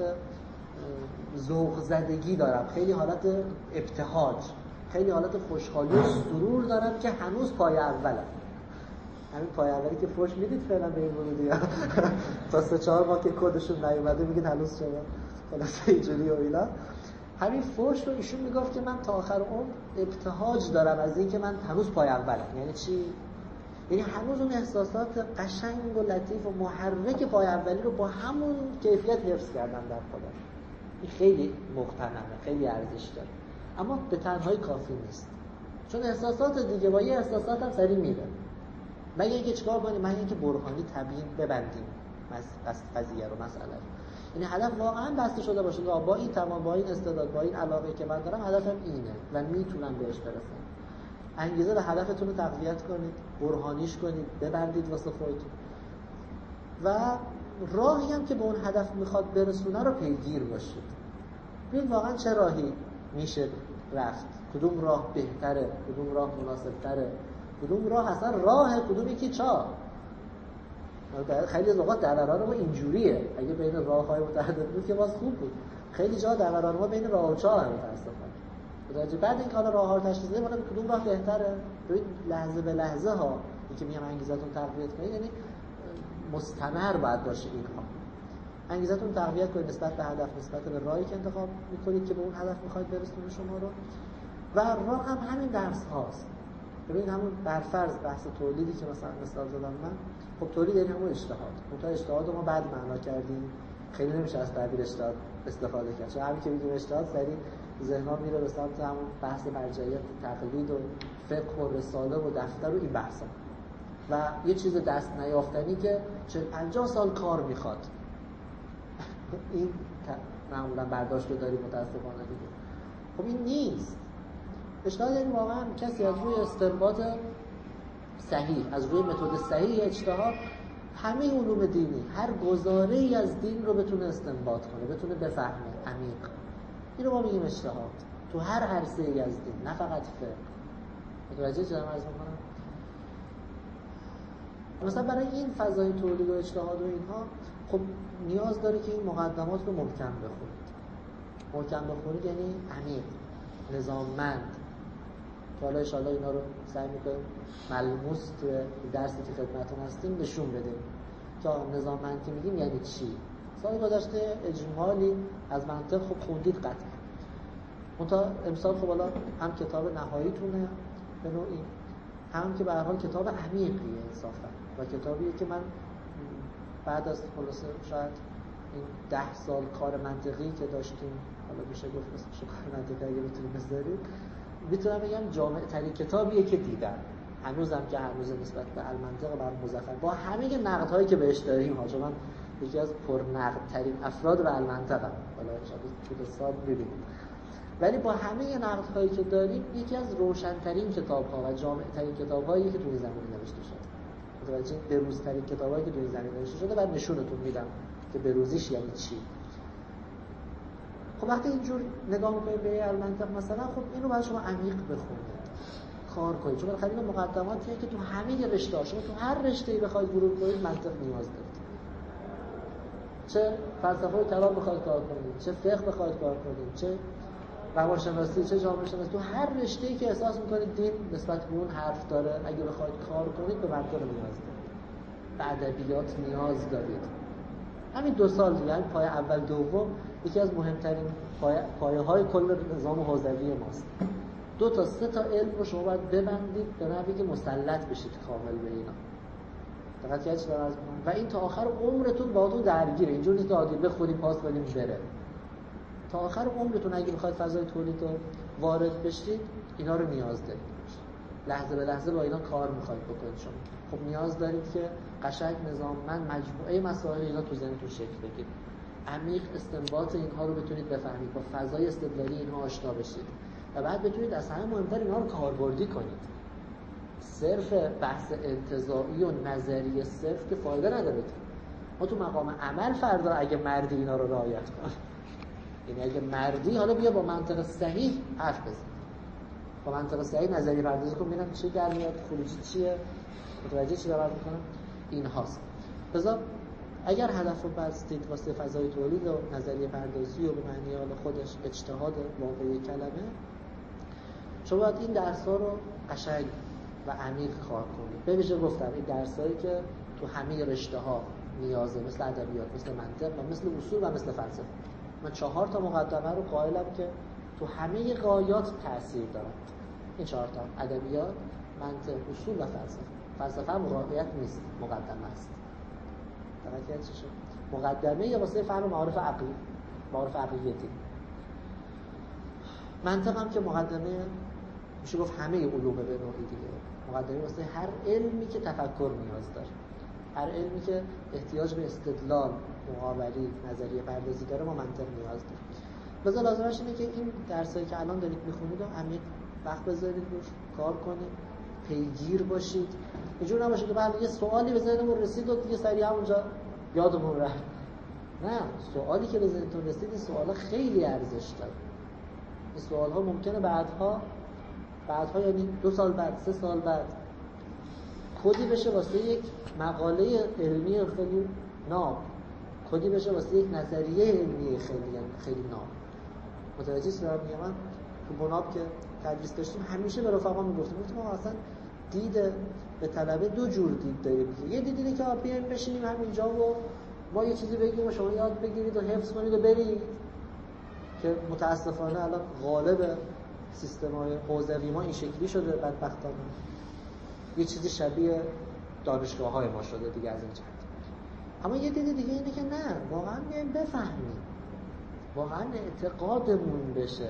ذوق زدگی دارم، خیلی حالت ابتهاج، خیلی حالت خوشحالی و سرور دارم که هنوز پای اولم. همین پای اولی که فوش میدید فعلا به این ورودی ها تا 3-4 ماه که کدشون نیومده میگید هنوز شده خلاصه اینجوری و اینا. همین فوش رو ایشون میگفت که من تا آخر عمر ابتهاج دارم از این که من هنوز پای اولم. یعنی چی؟ یعنی هنوز اون احساسات قشنگ و لطیف و محرک پای اولی رو با همون کیفیت حفظ کردم در خودم. این خیلی مقتنمه، خیلی ارزش داره، اما به تنهایی کافی نیست، چون احساسات دیگه با یه احساسات هم سریع میره. مگه اینکه چیکار کنیم؟ مگه اینکه برهانی تبیین ببندیم قضیه رو، مسئله رو. یعنی هدف واقعا بسته شده باشه با این توان، با این استعداد، با این علاقه که من دارم هدفم اینه و میتونم بهش برسم. انگیزه به هدفتون رو تقویت کنید، برهانیش کنید، ببندید واسه خودتون و راهی هم که به اون هدف میخواد برسونه رو پیگیر باشید. ببین واقعا چه راهی میشه رفت، کدوم راه بهتره، کدوم راه مناسب‌تره، کدوم راه اصلا راه، کدوم یکی چاه. خیلی از اوقات دوران ما اینجوریه، اگه بین راه‌های متعدد بود که باز خوب بود. خیلی جا دوران ما بین راه و چاه هم متأسفانه. بعد اینکه حالا راه‌ها رو تشخیص بدیم، حالا کدوم راه بهتره، ببین لحظه به لحظه ها اینکه میگم انگیزتون تقویت کنید، یعنی مستمر باید باشه اینها. انگیزتون تقویت کنید نسبت به هدف، نسبت به راهی که انتخاب می‌کنید که به اون هدف می‌خواید برسونه شما رو. و راه هم همین درس هاست. ببین همون برفرض بحث تولیدی که مثلا مثال زدم من، خب تولید یعنی همون اجتهاد. اون اجتهاد رو ما بعد معنا کردیم، خیلی نمیشه از تعبیر اجتهاد استفاده کرد، چون همین که میگیم اجتهاد سریع ذهن‌ها میره به سمت همون بحث مرجعیت، تقلید و فقه و رساله و دفتر و این بحثا و یه چیز دست نیافتنی که 40-50 سال کار میخواد. این معمولا برداشت رو داریم متاسفانه دیگه. خب این نیست. اجتهاد یعنی واقعا کسی از روی استنباط صحیح، از روی متد صحیح اجتهاد، همه علوم دینی، هر گزاره‌ای از دین رو بتونه استنباط کنه، بتونه بفهمه عمیق. این رو ما میگیم اجتهاد تو هر عرصه‌ای از دین، نه فقط فقه. متوجه شدم عرض می‌کنم؟ مثلا برای این فضای تولید و اجتهاد و اینها خب نیاز داره که این مقدمات رو محکم بخونید. محکم بخونید یعنی عمیق، نظاممند. که حالا انشاءالله اینا رو سعی می‌کنیم ملموس تو درسی که خدمتتون هستیم نشون بدیم که نظاممند که میگیم یعنی چی. سال گذشته اجمالی از منطق خب خوندید قطعا. منتها امسال خب حالا هم کتاب نهاییتونه به نوعی، هم که به هر حال کتاب عمیقیه انصافا و کتابیه که من بعد از خلاصه شاید این 10 سال کار منطقی که داشتیم، حالا میشه گفت اسمش کار منطقی اگه بتونیم بذاریم، میتونم بگم جامع ترین کتابیه که دیدم. هنوزم که هنوز نسبت به المنطق بر مظفر با همه نقدهایی که بهش داریم ها، چون من یکی از پرنقد ترین افراد به المنطقم، حالا ان شاءالله تو سال می‌بینیم، ولی با همه نقدهایی که داریم یکی از روشن‌ترین کتاب‌ها و جامع‌ترین کتاب‌هایی که تو این زمینه نوشته شده. متوجه بروزترین کتابایی که تو این زمینه نوشته شده بعد نشونتون میدم که بروزیش یعنی چی. خب وقتی اینجور نگاه می‌کنید به المنطق مثلا، خب اینو باید شما عمیق بخونید، کار کنید، چون بالاخره این مقدماتیه که تو همه رشته‌ها، شما تو هر رشته‌ای بخواید ورود کنید منطق نیاز دارید. چه فلسفه و کلام بخواید کار کنید، چه فقه بخواید کار کنید، چه روانشناسی، چه جامعه شناسی، تو هر رشته‌ای که احساس می‌کنید دین نسبت به اون حرف داره، اگه بخواید کار کنید به منطق نیاز دارید، به ادبیات نیاز دارید. همین 2 سال دیگه، همین پایه اول دوم، یکی از مهمترین پایه‌های کل نظام حوزوی ماست. 2 تا 3 تا علم رو شما باید ببندید به نحوی که مسلط بشید کامل به اینا. فقط یه چیز دارم از و این تا آخر عمرتون باهاتون درگیره. اینجوری نیست که عادی بخونیم پاس بدیم بره. تا آخر عمرتون اگه می‌خواید فضای تولید رو وارد بشید، اینا رو نیاز دارید. لحظه به لحظه با اینا کار می‌خواید بکنید شما. خب نیاز دارید که قشنگ نظاممند مجموعه مسائل اینا تو ذهنتون شکل بگیره. عمیق استنباط اینها رو بتونید بفهمید، با فضای استدلالی اینها آشنا بشید و بعد بتونید از همه مهمتر اینها رو کاربردی کنید. صرف بحث انتزاعی و نظریه صرف که فایده نداره. ما تو مقام عمل فردا اگه مردی اینا رو رعایت کنه، یعنی اگه مردی حالا بیا با منطق صحیح حرف بزن، با منطق صحیح نظریه پردازی کنم ببینم چه در میاد، خروجی چیه، متوجه چی دارم میکنم، این هاست. لذا اگر هدف رو بستید واسه فضای تولید و نظریه پردازی و به معنی حال خودش اجتهاد واقعی کلمه، شما باید این درس‌ها رو قشنگ و عمیق کار کنید. به ویژه گفتم این درسایی که تو همه رشته‌ها نیازه، مثل ادبیات، مثل منطق و مثل اصول و مثل فلسفه. من 4 تا مقدمه رو قائلم که تو همه غایات تأثیر دارن. این 4 تا: ادبیات، منطق، اصول و فلسفه. فلسفه هم واقعیت نیست، مقدمه است. توجه چی شد؟ مقدمه یا واسه فهم معارف عقلی، معارف عقلیتی. منطق هم که مقدمه میشه گفت همه علوم به نوعی دیگه. مقدمه واسه هر علمی که تفکر نیاز داره. هر علمی که احتیاج به استدلال، مقابلی، نظریه پردازی داره ما منطق نیاز داره. لذا لازمش اینه که این درسایی که الان دارید میخونید رو عمیق وقت بذارید روش، کار کنید، پیگیر باشید. اینجور نباشه که بعد یه سوالی به ذهنمون رسید و دیگه سریع همونجا یادمون رفت. نه، سوالی که به ذهنتون رسید این سوالا خیلی ارزش داره. این سوال‌ها ممکنه بعدها یعنی 2 سال بعد، 3 سال بعد کدی بشه واسه یک مقاله علمی خیلی ناب، کدی بشه واسه یک نظریه علمی خیلی ناب. متوجه شدید؟ من تو بناب که تدریس داشتیم همیشه به رفقا میگفتم ما اصلا دید به طلبه 2 جور دید داریم. یه دید اینه که بیایم بشینیم همینجا و ما یه چیزی بگیم و شما یاد بگیرید و حفظ کنید و برید، که متاسفانه الان غالب سیستم‌های حوزوی ما این شکلی شده بدبختانه. یه چیزی شبیه دانشگاه‌های ما شده دیگه از این جهت. اما یه دید دیگه اینه که نه، واقعا بیایم بفهمیم، واقعا اعتقادمون بشه.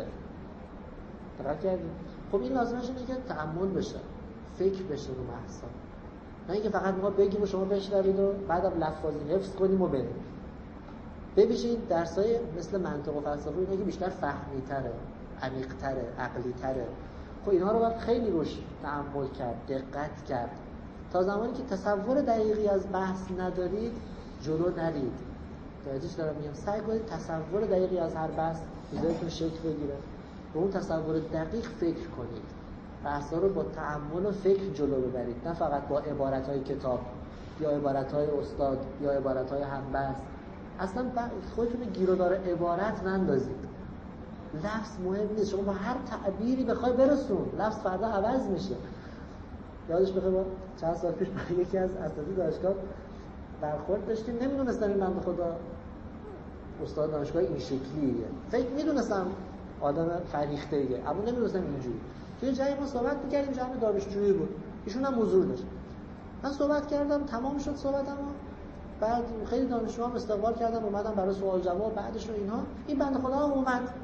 دقت کردیم؟ خب این لازمش اینه که تأمل بشه، فکر بشه رو بحثا، نه اینکه فقط ما بگیم و شما بشنوید و بعدم لفاظی حفظ کنیم و بریم. ببینید درسای مثل منطق و فلسفه اینه که بیشتر فهمی‌تره، عمیق‌تره، عقلی‌تره. خب اینها رو باید خیلی روش تأمل کرد، دقت کرد. تا زمانی که تصور دقیقی از بحث ندارید جلو نرید. توجهش دارم میگم، سعی کنید تصور دقیقی از هر بحث بذارتون شکل بگیره. به اون تصور دقیق فکر کنید. بحثا رو با تأمل و فکر جلو ببرید، نه فقط با عبارت‌های کتاب یا عبارت‌های استاد یا عبارت‌های همبحث. اصلا خودتون گیرودار عبارت نندازید. لفظ مهم نیست. شما با هر تعبیری بخوای برسون، لفظ فردا عوض میشه. یادش بخیر چند سال پیش با یکی از اساتید دانشگاه برخورد داشتیم، نمیدونستم این بنده خدا استاد دانشگاه این شکلیه. فکر میدونستم آدم فریخته‌ایه، اما نمیدونستم اینجوری. توی جایی ما صحبت می‌کردیم، جمع دانشجویی بود. ایشون هم حضور داشت. من صحبت کردم، تمام شد صحبتم. بعد خیلی دانشجوام استقبال کردم، اومدم برای سوال جواب، بعدش رو اینها. این بنده خدا هم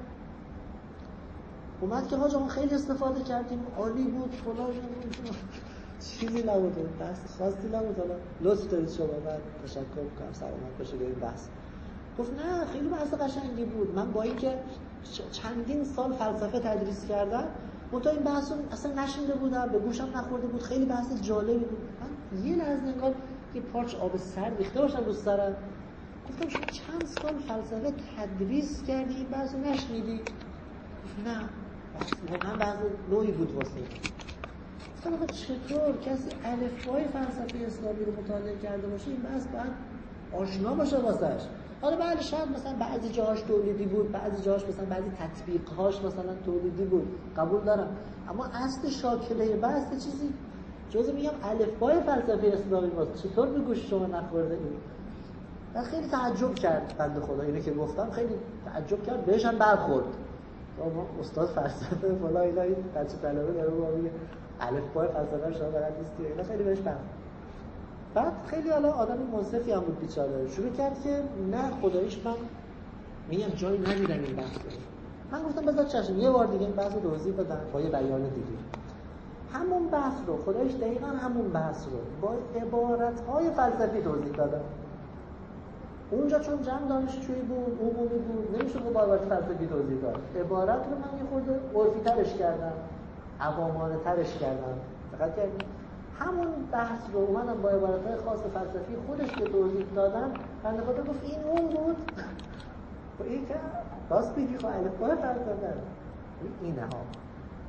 اومد که حاج ما خیلی استفاده کردیم، عالی بود، فلان چیزی نبود، بس خاصی نبود. حالا لطف دارید شما، بعد تشکر می‌کنم، سلامت باشید. این بحث گفت نه خیلی بحث قشنگی بود. من با اینکه چندین سال فلسفه تدریس کردم، منتها این بحثو اصلا نشنیده بودم، به گوشم نخورده بود، خیلی بحث جالبی بود. من یه لحظه انگار یه پارچ آب سرد ریخته باشم رو سرم. گفتم شما چند سال فلسفه تدریس کردی این بحثو نشنیدی؟ گفت نه، واقعا بحث نوعی بود واسه این. گفتم آقا چطور کسی الفبای فلسفه اسلامی رو مطالعه کرده باشه این بحث باید آشنا باشه واسش. حالا بله شاید مثلا بعضی جاهاش تولیدی بود، بعضی جاهاش مثلا بعضی تطبیق‌هاش مثلا تولیدی بود، قبول دارم، اما اصل شاکله بحث چیزی جزء میگم الفبای فلسفه اسلامی واسه چطور به گوش شما نخورده این؟ من خیلی تعجب کرد بنده خدا اینو که گفتم، خیلی تعجب کرد، بهش هم برخورد. ما استاد فلسفه فلان اینا، این بچه طلبه داره ما میگه الفبای فلسفه شما بلد نیستی، اینا خیلی بهش برخورد. بعد خیلی حالا آدم منصفی هم بود بیچاره، شروع کرد که نه خداییش من میگم جایی ندیدم این بحث رو. من گفتم بذار چشم یه بار دیگه این بحث رو توضیح بدم با یه بیان دیگه. همون بحث رو خداییش دقیقاً همون بحث رو با عبارت‌های فلسفی توضیح دادم. اونجا چون جمع دانشجویی بود، عمومی بود، نمیشه با عبارت فلسفی توضیح داد. عبارت رو من یه خورده عرفی ترش کردم، عوامانه ترش کردم. فقط که همون بحث رو اومدم با عبارت‌های خاص فلسفی خودش به توضیح دادم. بنده خدا گفت این اون بود. و این که راست میگی خب الفبای فلسفه اینه ها.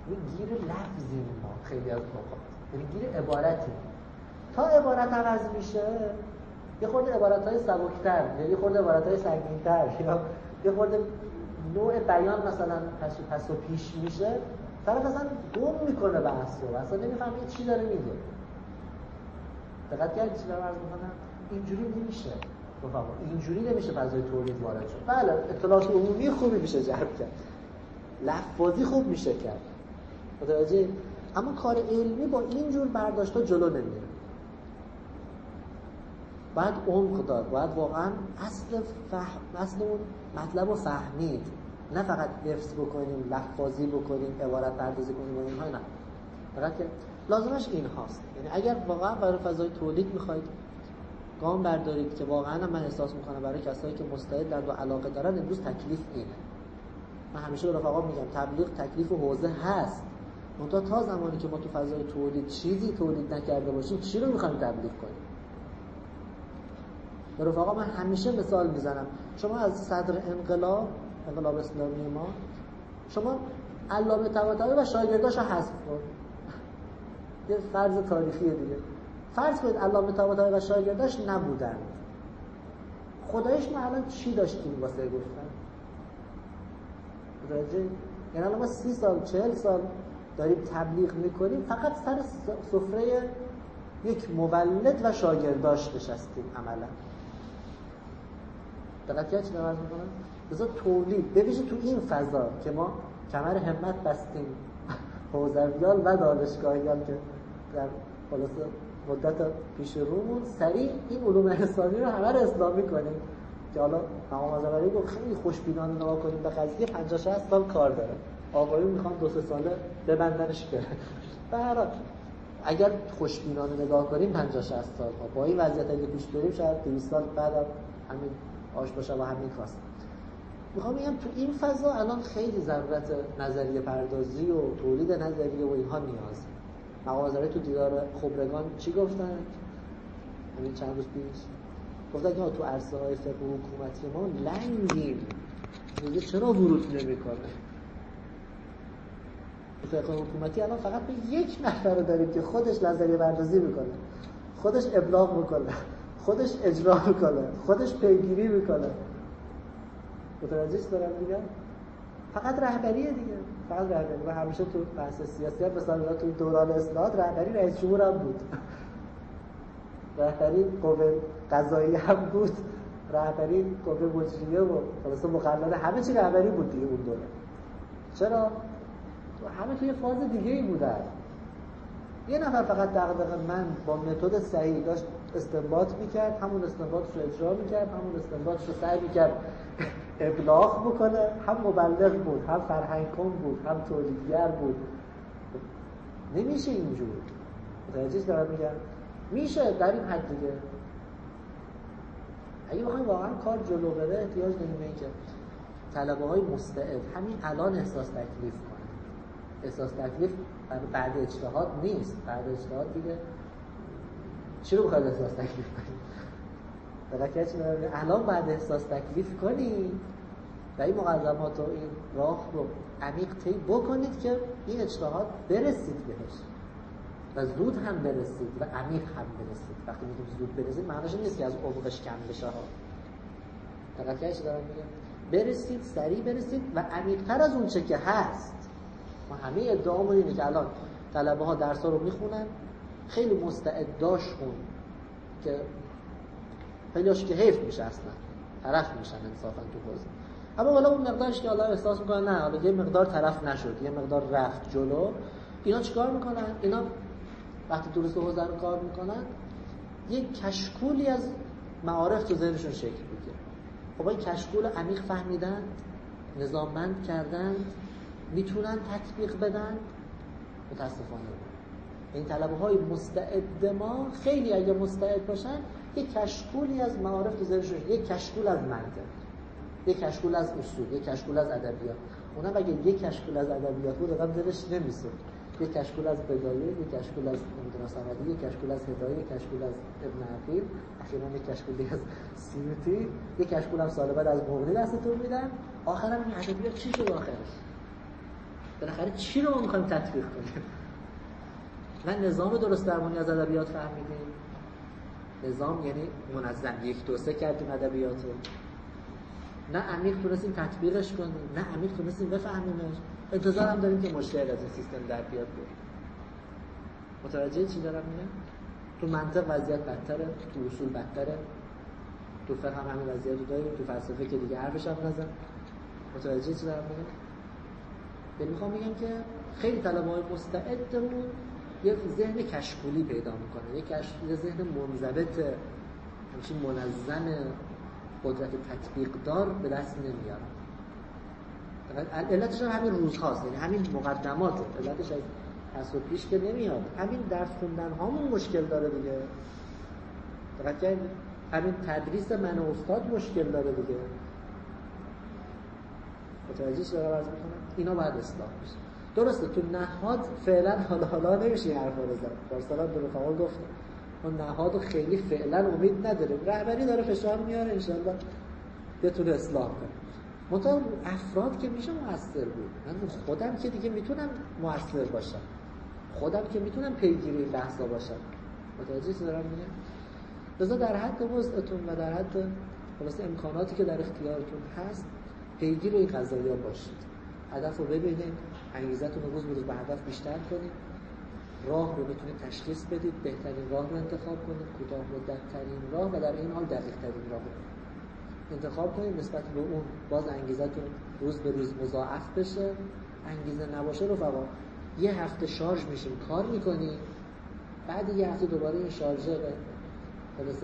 گیر لفظیم ما خیلی از اوقات، یعنی گیر عبارتی. تا عبارت عوض میشه یه خورده عبارت‌های سبک‌تر یا یه خورده عبارت‌های سنگین‌تر یا یه خورده نوع بیان مثلا پس و پیش میشه، طرف اصلا گم میکنه بحث رو، اصلا نمیفهمه چی داره میگه. دقت کردید چی دارم عرض میکنم؟ اینجوری نمیشه رفقا، اینجوری نمیشه فضای تولید وارد شد. بله اطلاعات عمومی خوبی میشه جلب کرد، لفظی خوب میشه کرد، متوجه؟ اما کار علمی با اینجور برداشت‌ها جلو نمیره. باید عمق داد، باید واقعا اصل اون مطلب رو فهمید، نه فقط حفظ بکنیم، لفظی بکنیم، عبارت پردازی کنیم و اینها. نه، فقط که لازمش این هاست. یعنی اگر واقعا برای فضای تولید میخواید گام بردارید که واقعا من احساس میکنم برای کسایی که مستعدن و علاقه دارن امروز تکلیف اینه. من همیشه به رفقا میگم تبلیغ تکلیف و حوزه هست، منتها تا زمانی که ما تو فضای تولید چیزی تولید نکرده باشیم چی رو میخوایم تبلیغ کنیم؟ به رفقا من همیشه مثال میزنم، شما از صدر انقلاب اسلامی ما، شما علامه طباطبایی و شاگرداش رو حذف کن. یه فرض تاریخیه دیگه. فرض کنید علامه طباطبایی و شاگرداش نبودن، خدایش ما الان چی داشتیم واسه گفتن؟ متوجه؟ یعنی الان ما 30 سال 40 سال داریم تبلیغ میکنیم، فقط سر سفره یک مولد و شاگرداش نشستیم عملا. دقت کردید چی نماز میکنم؟ بذار تولید ببیشه تو این فضا که ما کمر همت بستیم حوزویان و دانشگاهیان که در خلاصه مدت پیش رومون سریع این علوم اسلامی رو همه رو اسلامی کنیم که حالا مقام معظم گفت خیلی خوشبینانه نگاه کنیم به قضیه 50 60 سال کار داره، آقایون میخوان 2-3 ساله ببندنش بره. به هر حال اگر خوشبینانه نگاه کنیم 50 60 سال با این وضعیت اگه پیش بریم شاید 200 سال بعد همین آش باشه و همین کاست. میخوام بگم تو این فضا الان خیلی ضرورت نظریه پردازی و تولید نظریه و اینها نیاز. مقام معظم تو دیدار خبرگان چی گفتن؟ همین چند روز پیش گفتن که تو عرصه های فقه و حکومتی ما لنگیم، دیگه چرا ورود نمیکنه؟ فقه حکومتی الان فقط به یک نفر رو داریم که خودش نظریه پردازی میکنه، خودش ابلاغ میکنه، خودش اجرا میکنه، خودش پیگیری میکنه. متوجه دارم میگم؟ فقط رهبریه دیگه، فقط رهبری. و همیشه تو بحث سیاسی هم مثلا تو دوران اصلاحات رهبری رئیس جمهور هم بود، رهبری قوه قضاییه هم بود، رهبری قوه مجریه و خلاص مقلده، همه چی رهبری بود دیگه اون دوره. چرا؟ همه توی فاز دیگه ای بودن. یه نفر فقط دغدغه من با متد صحیح داشت استنباط میکرد، همون استنباطش رو اجرا میکرد، همون استنباطش رو سعی میکرد ابلاغ بکنه، هم مبلغ بود، هم فرهنگ کن بود، هم تولیدگر بود. نمیشه اینجور. متوجه دارم میگم؟ میشه در این حد دیگه. اگه بخوایم واقعا کار جلو بره احتیاج داریم به اینکه طلبه‌های مستعد همین الان احساس تکلیف کنن. احساس تکلیف بعد اجتهاد نیست. بعد اجتهاد دیگه چی رو بخواید احساس تکلیف کنید؟ بلکه الان بعد احساس تکلیف کنید و این مقدمات و این راه رو عمیق طی بکنید که این اجتهاد برسید بهش و زود هم برسید و عمیق هم برسید. وقتی میگم زود برسید معنیش نیست که از عمقش کم بشه ها. دقیقاً چی دارم میگم؟ برسید، سریع برسید و عمیق‌تر از اون چه که هست. ما همه ادعامون اینه که الان طلبه‌ها درس‌ها رو میخونن، خیلی مستعداش خون که خیلی‌هاش که حیف میشه اصلا طرف میشن انصافا تو حوزه. اما حالا اون مقدارش که حالا احساس میکنن نه حالا یه مقدار طرف نشد، یه مقدار رفت جلو، اینا چیکار میکنن؟ اینا وقتی درست حوزه رو کار میکنن یه کشکولی از معارف تو ذهنشون شکل میگیره. خب این کشکول عمیق فهمیدن، نظاممند کردن، میتونن تطبیق بدن. متاسفانه این طلبه‌های مستعد ما خیلی اگه مستعد باشن یک کشکولی از معارف تو ذهنشون، یک کشکول از منطق، یک کشکول از اصول، یک کشکول از ادبیات. اونم اگه یک کشکول از ادبیات بود رقم دلش نمیسوخت. یک کشکول از بدایه، یک کشکول از نمیدونم صنعتی، یک کشکول از هدایه، یک کشکول از ابن عقیل، اخیراً یک کشکولی از سیوطی، یک کشکول هم سال بعد از مغنی دستتون میدن. آخرام این ادبیات چی شد آخرش؟ بالاخره چی رو ما می‌خوایم تطبیق کنیم؟ نه نظام درست درمانی از ادبیات فهمیدیم، نظام یعنی منظم 1 2 3 کردیم ادبیاتو، نه عمیق تونستیم تطبیقش کنیم، نه عمیق تونستیم بفهمیمش. انتظار هم داریم که مشکل از این سیستم در بیاد. متوجه چی دارم میگم؟ تو منطق وضعیت بدتره، تو اصول بدتره، تو فقه هم همین وضعیت رو داریم، تو فلسفه که دیگه حرفش هم نزن. متوجه چی دارم میگم؟ یعنی میخوام بگم که خیلی طلبه‌های مستعدمون یه ذهن کشکولی پیدا میکنه، یه ذهن منضبط همچین منظم قدرت تطبیق دار به دست نمیارن. علتش هم همین روزهاست، یعنی همین مقدماته. علتش از پس و پیش که نمیاد، همین درس خوندن هامون مشکل داره دیگه. دقت کردید؟ همین تدریس من و استاد مشکل داره دیگه. متوجه شدید عرض میکنم؟ اینا باید اصلاح بشه. درسته تو نهاد فعلا حالا نمیشه این حرفا رو زد. پارسال به رفقا گفتم اون نهادو خیلی فعلا امید نداره. رهبری داره فشار میاره، ان شاءالله بتونه اصلاح کنه. منتها افراد که میشه مؤثر بود. من خودم که دیگه میتونم مؤثر باشم، خودم که میتونم پیگیر این بحثا باشم. متوجه چی دارم میگم؟ لذا در حد وسعتون و در حد خلاص امکاناتی که در اختیارتون هست پیگیر این قضایا باشید. هدف رو ببینید، انگیزتون رو روز به روز به هدف بیشتر کنید، راه رو بتونید تشخیص بدید، بهترین راه رو انتخاب کنید، کوتاه مدت‌ترین راه و در این حال دقیق‌ترین راه رو انتخاب کنید. نسبت به اون باز انگیزتون روز به روز مضاعف بشه. انگیزه نباشه رفقا یه هفته شارژ میشیم کار میکنیم، بعد یه هفته دوباره این شارژر خلاص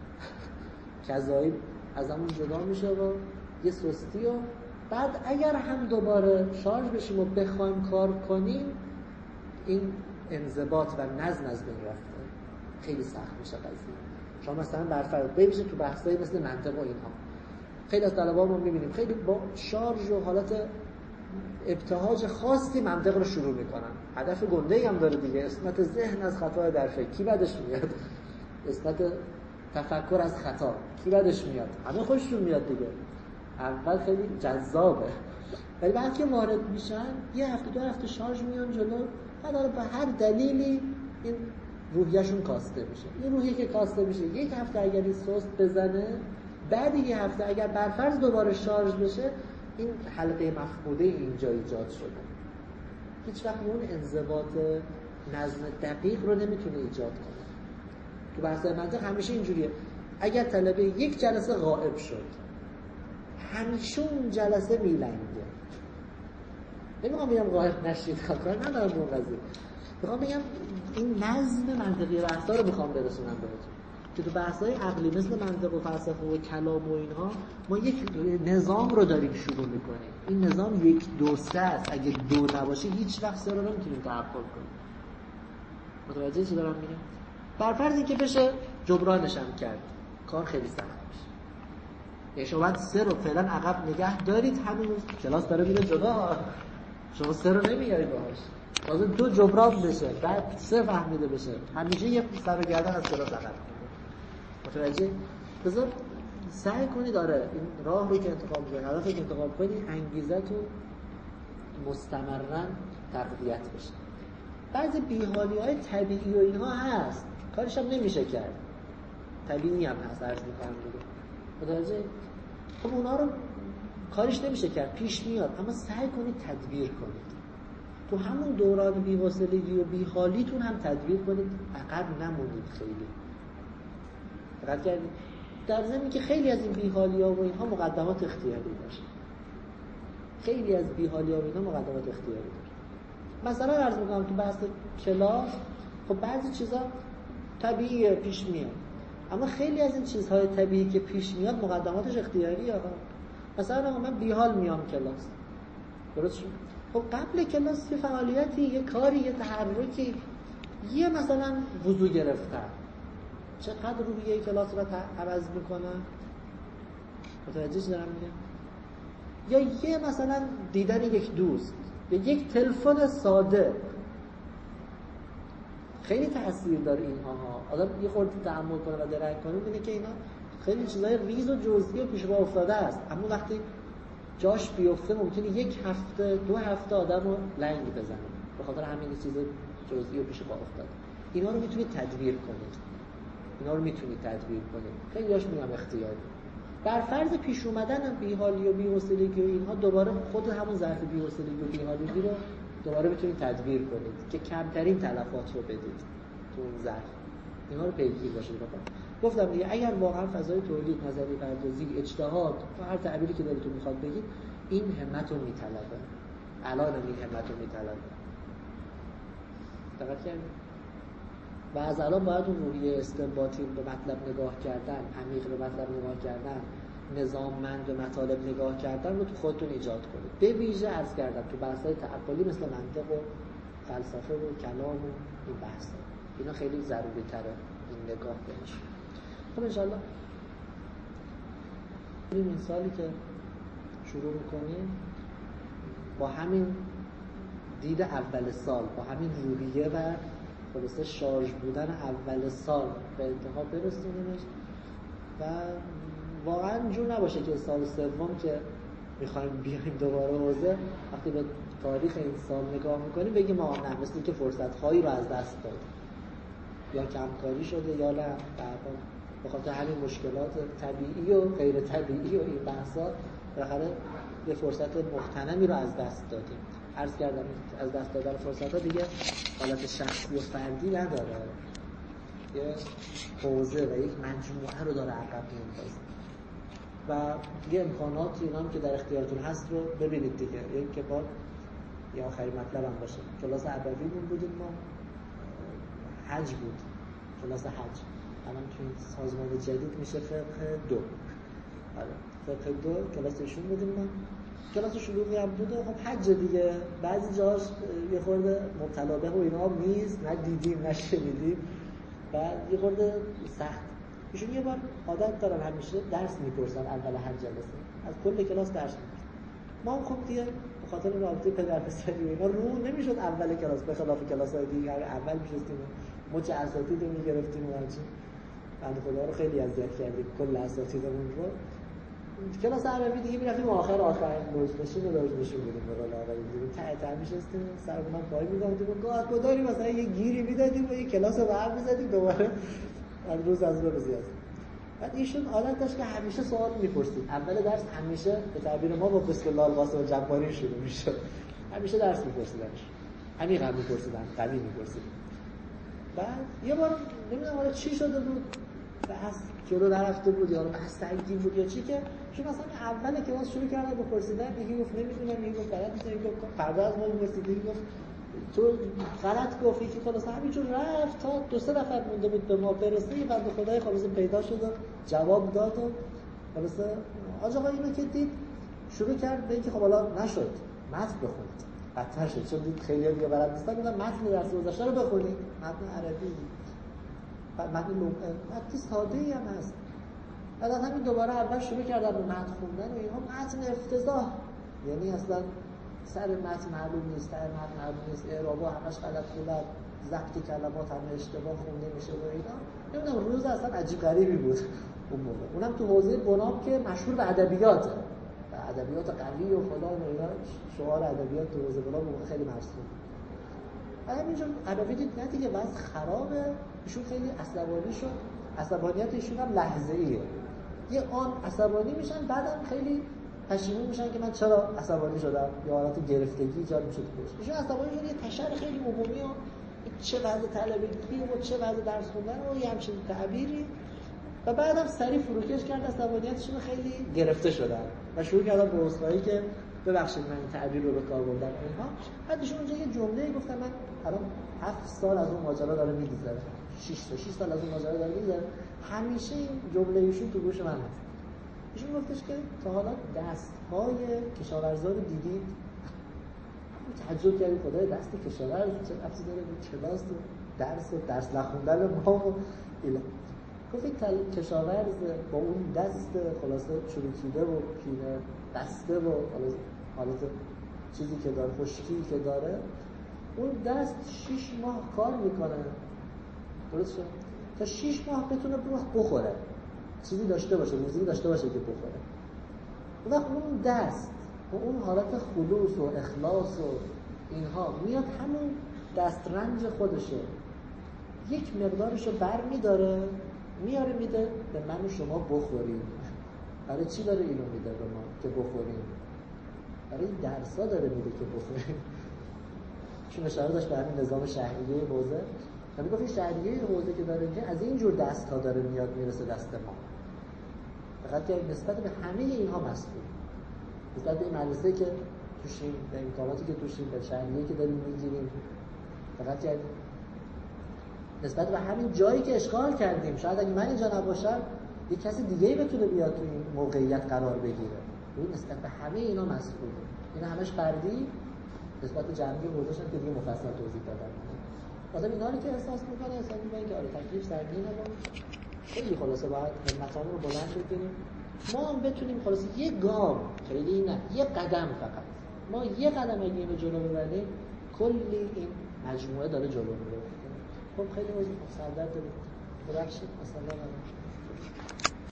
کذایی از همون جدا میشه و یه سستی و بعد اگر هم دوباره شارژ بشیم و بخوایم کار کنیم این انضباط و نظم از بین رفته، خیلی سخت میشه قضیه. شما مثلا برفرض ببینید تو بحثایی مثل منطق و اینها خیلی از طلبه‌ها ما می‌بینیم خیلی با شارژ و حالت ابتهاج خاصی منطق رو شروع میکنن. هدف گنده‌ای هم داره دیگه، اسمت ذهن از خطا در فکر کی بدش میاد، اسمت تفکر از خطا کی بدش میاد، همه خوششون میاد دیگه. اول خیلی جذابه ولی بعد که وارد میشن یه هفته 2 هفته شارژ میان جلو، بعد به هر دلیلی این روحیه‌شون کاسته میشه. این روحیه که کاسته میشه یک هفته اگر این سست بزنه، بعد یه هفته اگر برفرض دوباره شارژ بشه این حلقه مفقوده اینجا ایجاد شده. هیچ وقت اون انضباط نظم دقیق رو نمیتونه ایجاد کنه. تو بحث منطق همیشه اینجوریه، اگر طلبه یک جلسه غائب شد همیشه اون جلسه میلنگه. نمیخوام بگم غائب نشید، کار ندارم اون قضیه، میخوام بگم این نظم منطقی بحثا رو میخوام برسونم بهتون که تو بحث‌های عقلی مثل منطق و فلسفه و کلام و اینها ما یک نظام رو داریم شروع میکنیم. این نظام 1 2 3 است. اگه 2 نباشه هیچ وقت 3 رو نمیتونیم تحقق کنیم. متوجه چی دارم میگم؟ برفرض اینکه بشه جبرانش هم کرد، کار خیلی سخت میشه. یعنی شما باید 3 رو فعلا عقب نگه دارید، همین کلاس داره میره جلو، شما 3 رو نمیارید باهاش، تازه 2 جبران بشه، بعد 3 فهمیده بشه، همیشه یه سر و گردن از 3 رو زدن. متوجه؟ بذار سعی کنید داره این راه رو که انتخاب کنید، هدف که انتخاب کنید، انگیزتون مستمرا تقویت بشه. بعضی بیحالی‌های طبیعی و اینها هست، کارش هم نمیشه کرد، طبیعی هم هست، عرض می‌کنم دیگه. متوجه؟ خب اونا رو کارش نمیشه کرد، پیش میاد، اما سعی کنید تدبیر کنید. تو همون دوران بی‌حوصلگی و بیحالیتون هم تدبیر کنید، عقب نمونید خیلی. دقت کردید؟ در ضمن که خیلی از این بی‌حالی‌ها و اینها مقدمات اختیاری داشت. خیلی از بی‌حالی‌ها و اینها مقدمات اختیاری داشت. مثلا عرض می‌کنم تو بحث کلاس، خب بعضی چیزا طبیعیه پیش میاد، اما خیلی از این چیزهای طبیعی که پیش میاد مقدماتش اختیاریه. مثلا من بی‌حال میام کلاس، درست شد؟ خب قبل کلاس یه فعالیتی، یه کاری، یه تحرکی، یه مثلا وضو گرفتن، چقدر روحیه کلاس رو عوض میکنه. متوجه چی دارم میگم؟ یا یه مثلا دیدن یک دوست، یا یک تلفن ساده خیلی تأثیر داره اینها. آدم یه خورده تأمل کنه و درک کنه ببینه که اینا خیلی چیزای ریز و جزئی و پیش پا افتاده است، اما وقتی جاش بیفته ممکنه یک هفته 2 هفته آدمو لنگ بزنه به خاطر همین چیز جزئی و پیش پا افتاد. اینا رو میتونید تدبیر کنید. خیلی هاش میگم اختیاری. بر فرض پیش اومدن هم بی‌حالی و بی‌حوصلگی و اینها دوباره خود همون ظرف بی‌حوصلگی و بی‌حالگی رو دوباره میتونید تدبیر کنید که کمترین تلفات رو بدید تو اون ظرف. اینا رو پیگیر باشید. گفتم دیگه اگر واقعا فضای تولید، نظری پردازی، اجتهاد و هر تعبیری که دلتون میخواد بگید این همت رو میطلبه. الان این همت رو میطلبه. دقت کردید؟ و از الان باید اون روحیه استنباطی به مطلب نگاه کردن، عمیق به مطلب نگاه کردن، نظاممند به مطالب نگاه کردن رو تو خودتون ایجاد کنید. به ویژه عرض کردم تو بحث‌های تعقلی مثل منطق و فلسفه و کلام و این بحث‌ها. اینا خیلی ضروری تره این نگاه بهش. خب انشالله این سالی که شروع میکنیم با همین دید اول سال، با همین روحیه و خلاصه شارژ بودن اول سال به انتها برسونیمش و واقعا جور نباشه که سال سوم که میخوایم بیایم دوباره حوزه وقتی به تاریخ این سال نگاه میکنیم بگیم ما نه مثل که فرصت‌هایی رو از دست دادیم یا کمکاری شده یا نه به خاطر همین مشکلات طبیعی و غیر طبیعی و این بحثا بالاخره یه فرصت مغتنمی رو از دست دادیم. عرض کردم از دست دادن فرصت‌ها دیگه حالت شخصی و فردی نداره، یه حوزه و یک مجموعه رو داره عقب می‌اندازه و یه امکاناتی اینا هم که در اختیارتون هست رو ببینید دیگه. یک که با یه آخرین مطلبم باشه کلاس عربی بودیم ما، حج بود، کلاس حج الان توی سازمان جدید میشه فقه 2. آره فقه 2 کلاس ایشون بودیم ما، کلاس شلوغی هم بود. خب حج دیگه بعضی جاش یه خورده مبتلا به و اینا نیست، نه دیدیم نه شنیدیم، بعد یه خورده سخت. ایشون یه بار عادت دارن همیشه درس میپرسن اول هر جلسه، از کل کلاس درس میپرسن. ما هم خب دیگه به خاطر رابطه پدر پسری و اینا رو نمیشد اول کلاس به خلاف کلاس‌های دیگه اول میشستیم مچ اساتید رو میگرفتیم و همچین بنده خدا رو خیلی اذیت کردیم کل اساتیدمون رو. کلاس عربی دیگه میرفتیم آخر روزنشین و روزنشین بودیم به قول آقای دیگه ته میشستیم سرمون پای می‌دادیم و گاه گداری مثلا یه گیری میدادیم و یه کلاس رو بعد می‌زدیم دوباره از روز زیاد. بعد ایشون عادت داشت که همیشه سوال می‌پرسید. اول درس همیشه به تعبیر ما با بسم الله القاسم الجباری شروع می‌شد. همیشه درس می‌پرسیدنش. عمیق می‌پرسیدن، قوی می‌پرسیدن. بعد یه بار نمیدونم حالا چی شده بود، بحث جلو نرفته بود یا بحث سنگین بود یا چی که چون مثلا اول کلاس شروع کردن به پرسیدن، یکی گفت نمیدونم، یکی گفت غلط می‌کنی، گفت فردا از ما می‌پرسیدی، گفت تو غلط گفتی که خلاص همینجور رفت تا 2-3 نفر مونده بود به ما برسه. یه بنده خدای خلاص پیدا شد و جواب داد و خلاص آقا اینو که دید شروع کرد به اینکه خب حالا نشد متن بخونید، بدتر شد چون دید خیلی دیگه بلد نیستن، گفتم متن درس گذشته رو بخونید، متن عربی متن ساده‌ای هم هست. بعد همین دوباره اول شروع کردم به متن خوندن و اینها متن افتضاح، یعنی اصلا سر متن معلوم نیست، سر متن معلوم نیست، اعرابا همش غلط خونده، ضبط کلمات همه اشتباه خونده میشه و اینا. نمیدونم روز اصلا عجیب غریبی بود اون موقع، اونم تو حوزه بنام که مشهور به ادبیاته و ادبیات قوی و فلان و اینا، شعار ادبیات تو حوزه بنام موقع خیلی مرسوم. همینجا عربی دید نه دیگه وضع خرابه، ایشون خیلی عصبانی شد. عصبانیت ایشون هم لحظه‌ایه، یه آن عصبانی میشن بعدم خیلی پشیمون میشن که من چرا عصبانی شدم، یا حالت گرفتگی ایجاد میشه توش. ایشون عصبانی شد یه تشر خیلی عمومی و چه وضع طلبگی و چه وضع درس خوندن و یه همچین تعبیری و بعدم سریع فروکش کرد، عصبانیتشون خیلی گرفته شدن و شروع کردن به عذرخواهی که ببخشید من این تعبیر رو به کار بردم اینها. بعد ایشون اونجا یه جمله گفتن من الان 7 سال از اون ماجرا داره میگذره، 6 سال از اون ماجرا داره میگذره، همیشه این جمله ایشون تو گوش من هست. ایشون گفتش که تا حالا دست‌های کشاورزا رو دیدید؟ تعجب کردید خدای دست کشاورز چه ربطی داره به کلاس و درس نخوندن ما و اینا. گفت کشاورز با اون دست خلاصه چروکیده و پینه بسته و حالت چیزی که داره، خشکی که داره، اون دست 6 ماه کار میکنه، درست شد؟ تا 6 ماه بتونه بخوره، چیزی داشته باشه، روزی داشته باشه که بخوره. اون وقت اون دست اون حالت خلوص و اخلاص و اینها میاد همون دسترنج خودشه یک مقدارشو بر میداره میاره میده به من و شما بخوریم. برای چی داره اینو میده به ما که بخوریم؟ برای این درسا داره میده که بخوریم. چون اشاره داشت به همین نظام شهریه حوزه، یعنی گفت این شهریه حوزه که داره که از این جور دست ها داره میاد میرسه دست ما. فقط که نسبت به همه اینها مسئول، نسبت به این مدرسه که توشیم، به امکاناتی که توشیم، به شهریه که داریم میگیریم، فقط که نسبت به همین جایی که اشغال کردیم، شاید اگه من اینجا نباشم یک کسی دیگه‌ای بتونه بیاد تو این موقعیت قرار بگیره. این نسبت به همه اینا مسئوله. این همش فردی نسبت به جمعی حوزه‌شون که دیگه مفصل توضیح دادم. آدم اینا رو که احساس می‌کنه، احساس می‌کنه که آره تکلیف سنگینه و خیلی خلاصه باید همتامون رو بلند بگیریم. ما هم بتونیم خلاصه یه گام، خیلی نه، یه قدم فقط. ما یه قدم اگه اینو جلو ببریم، کلی این مجموعه داره جلو میره. خب خیلی سردرد داریم. ببخشید مثلا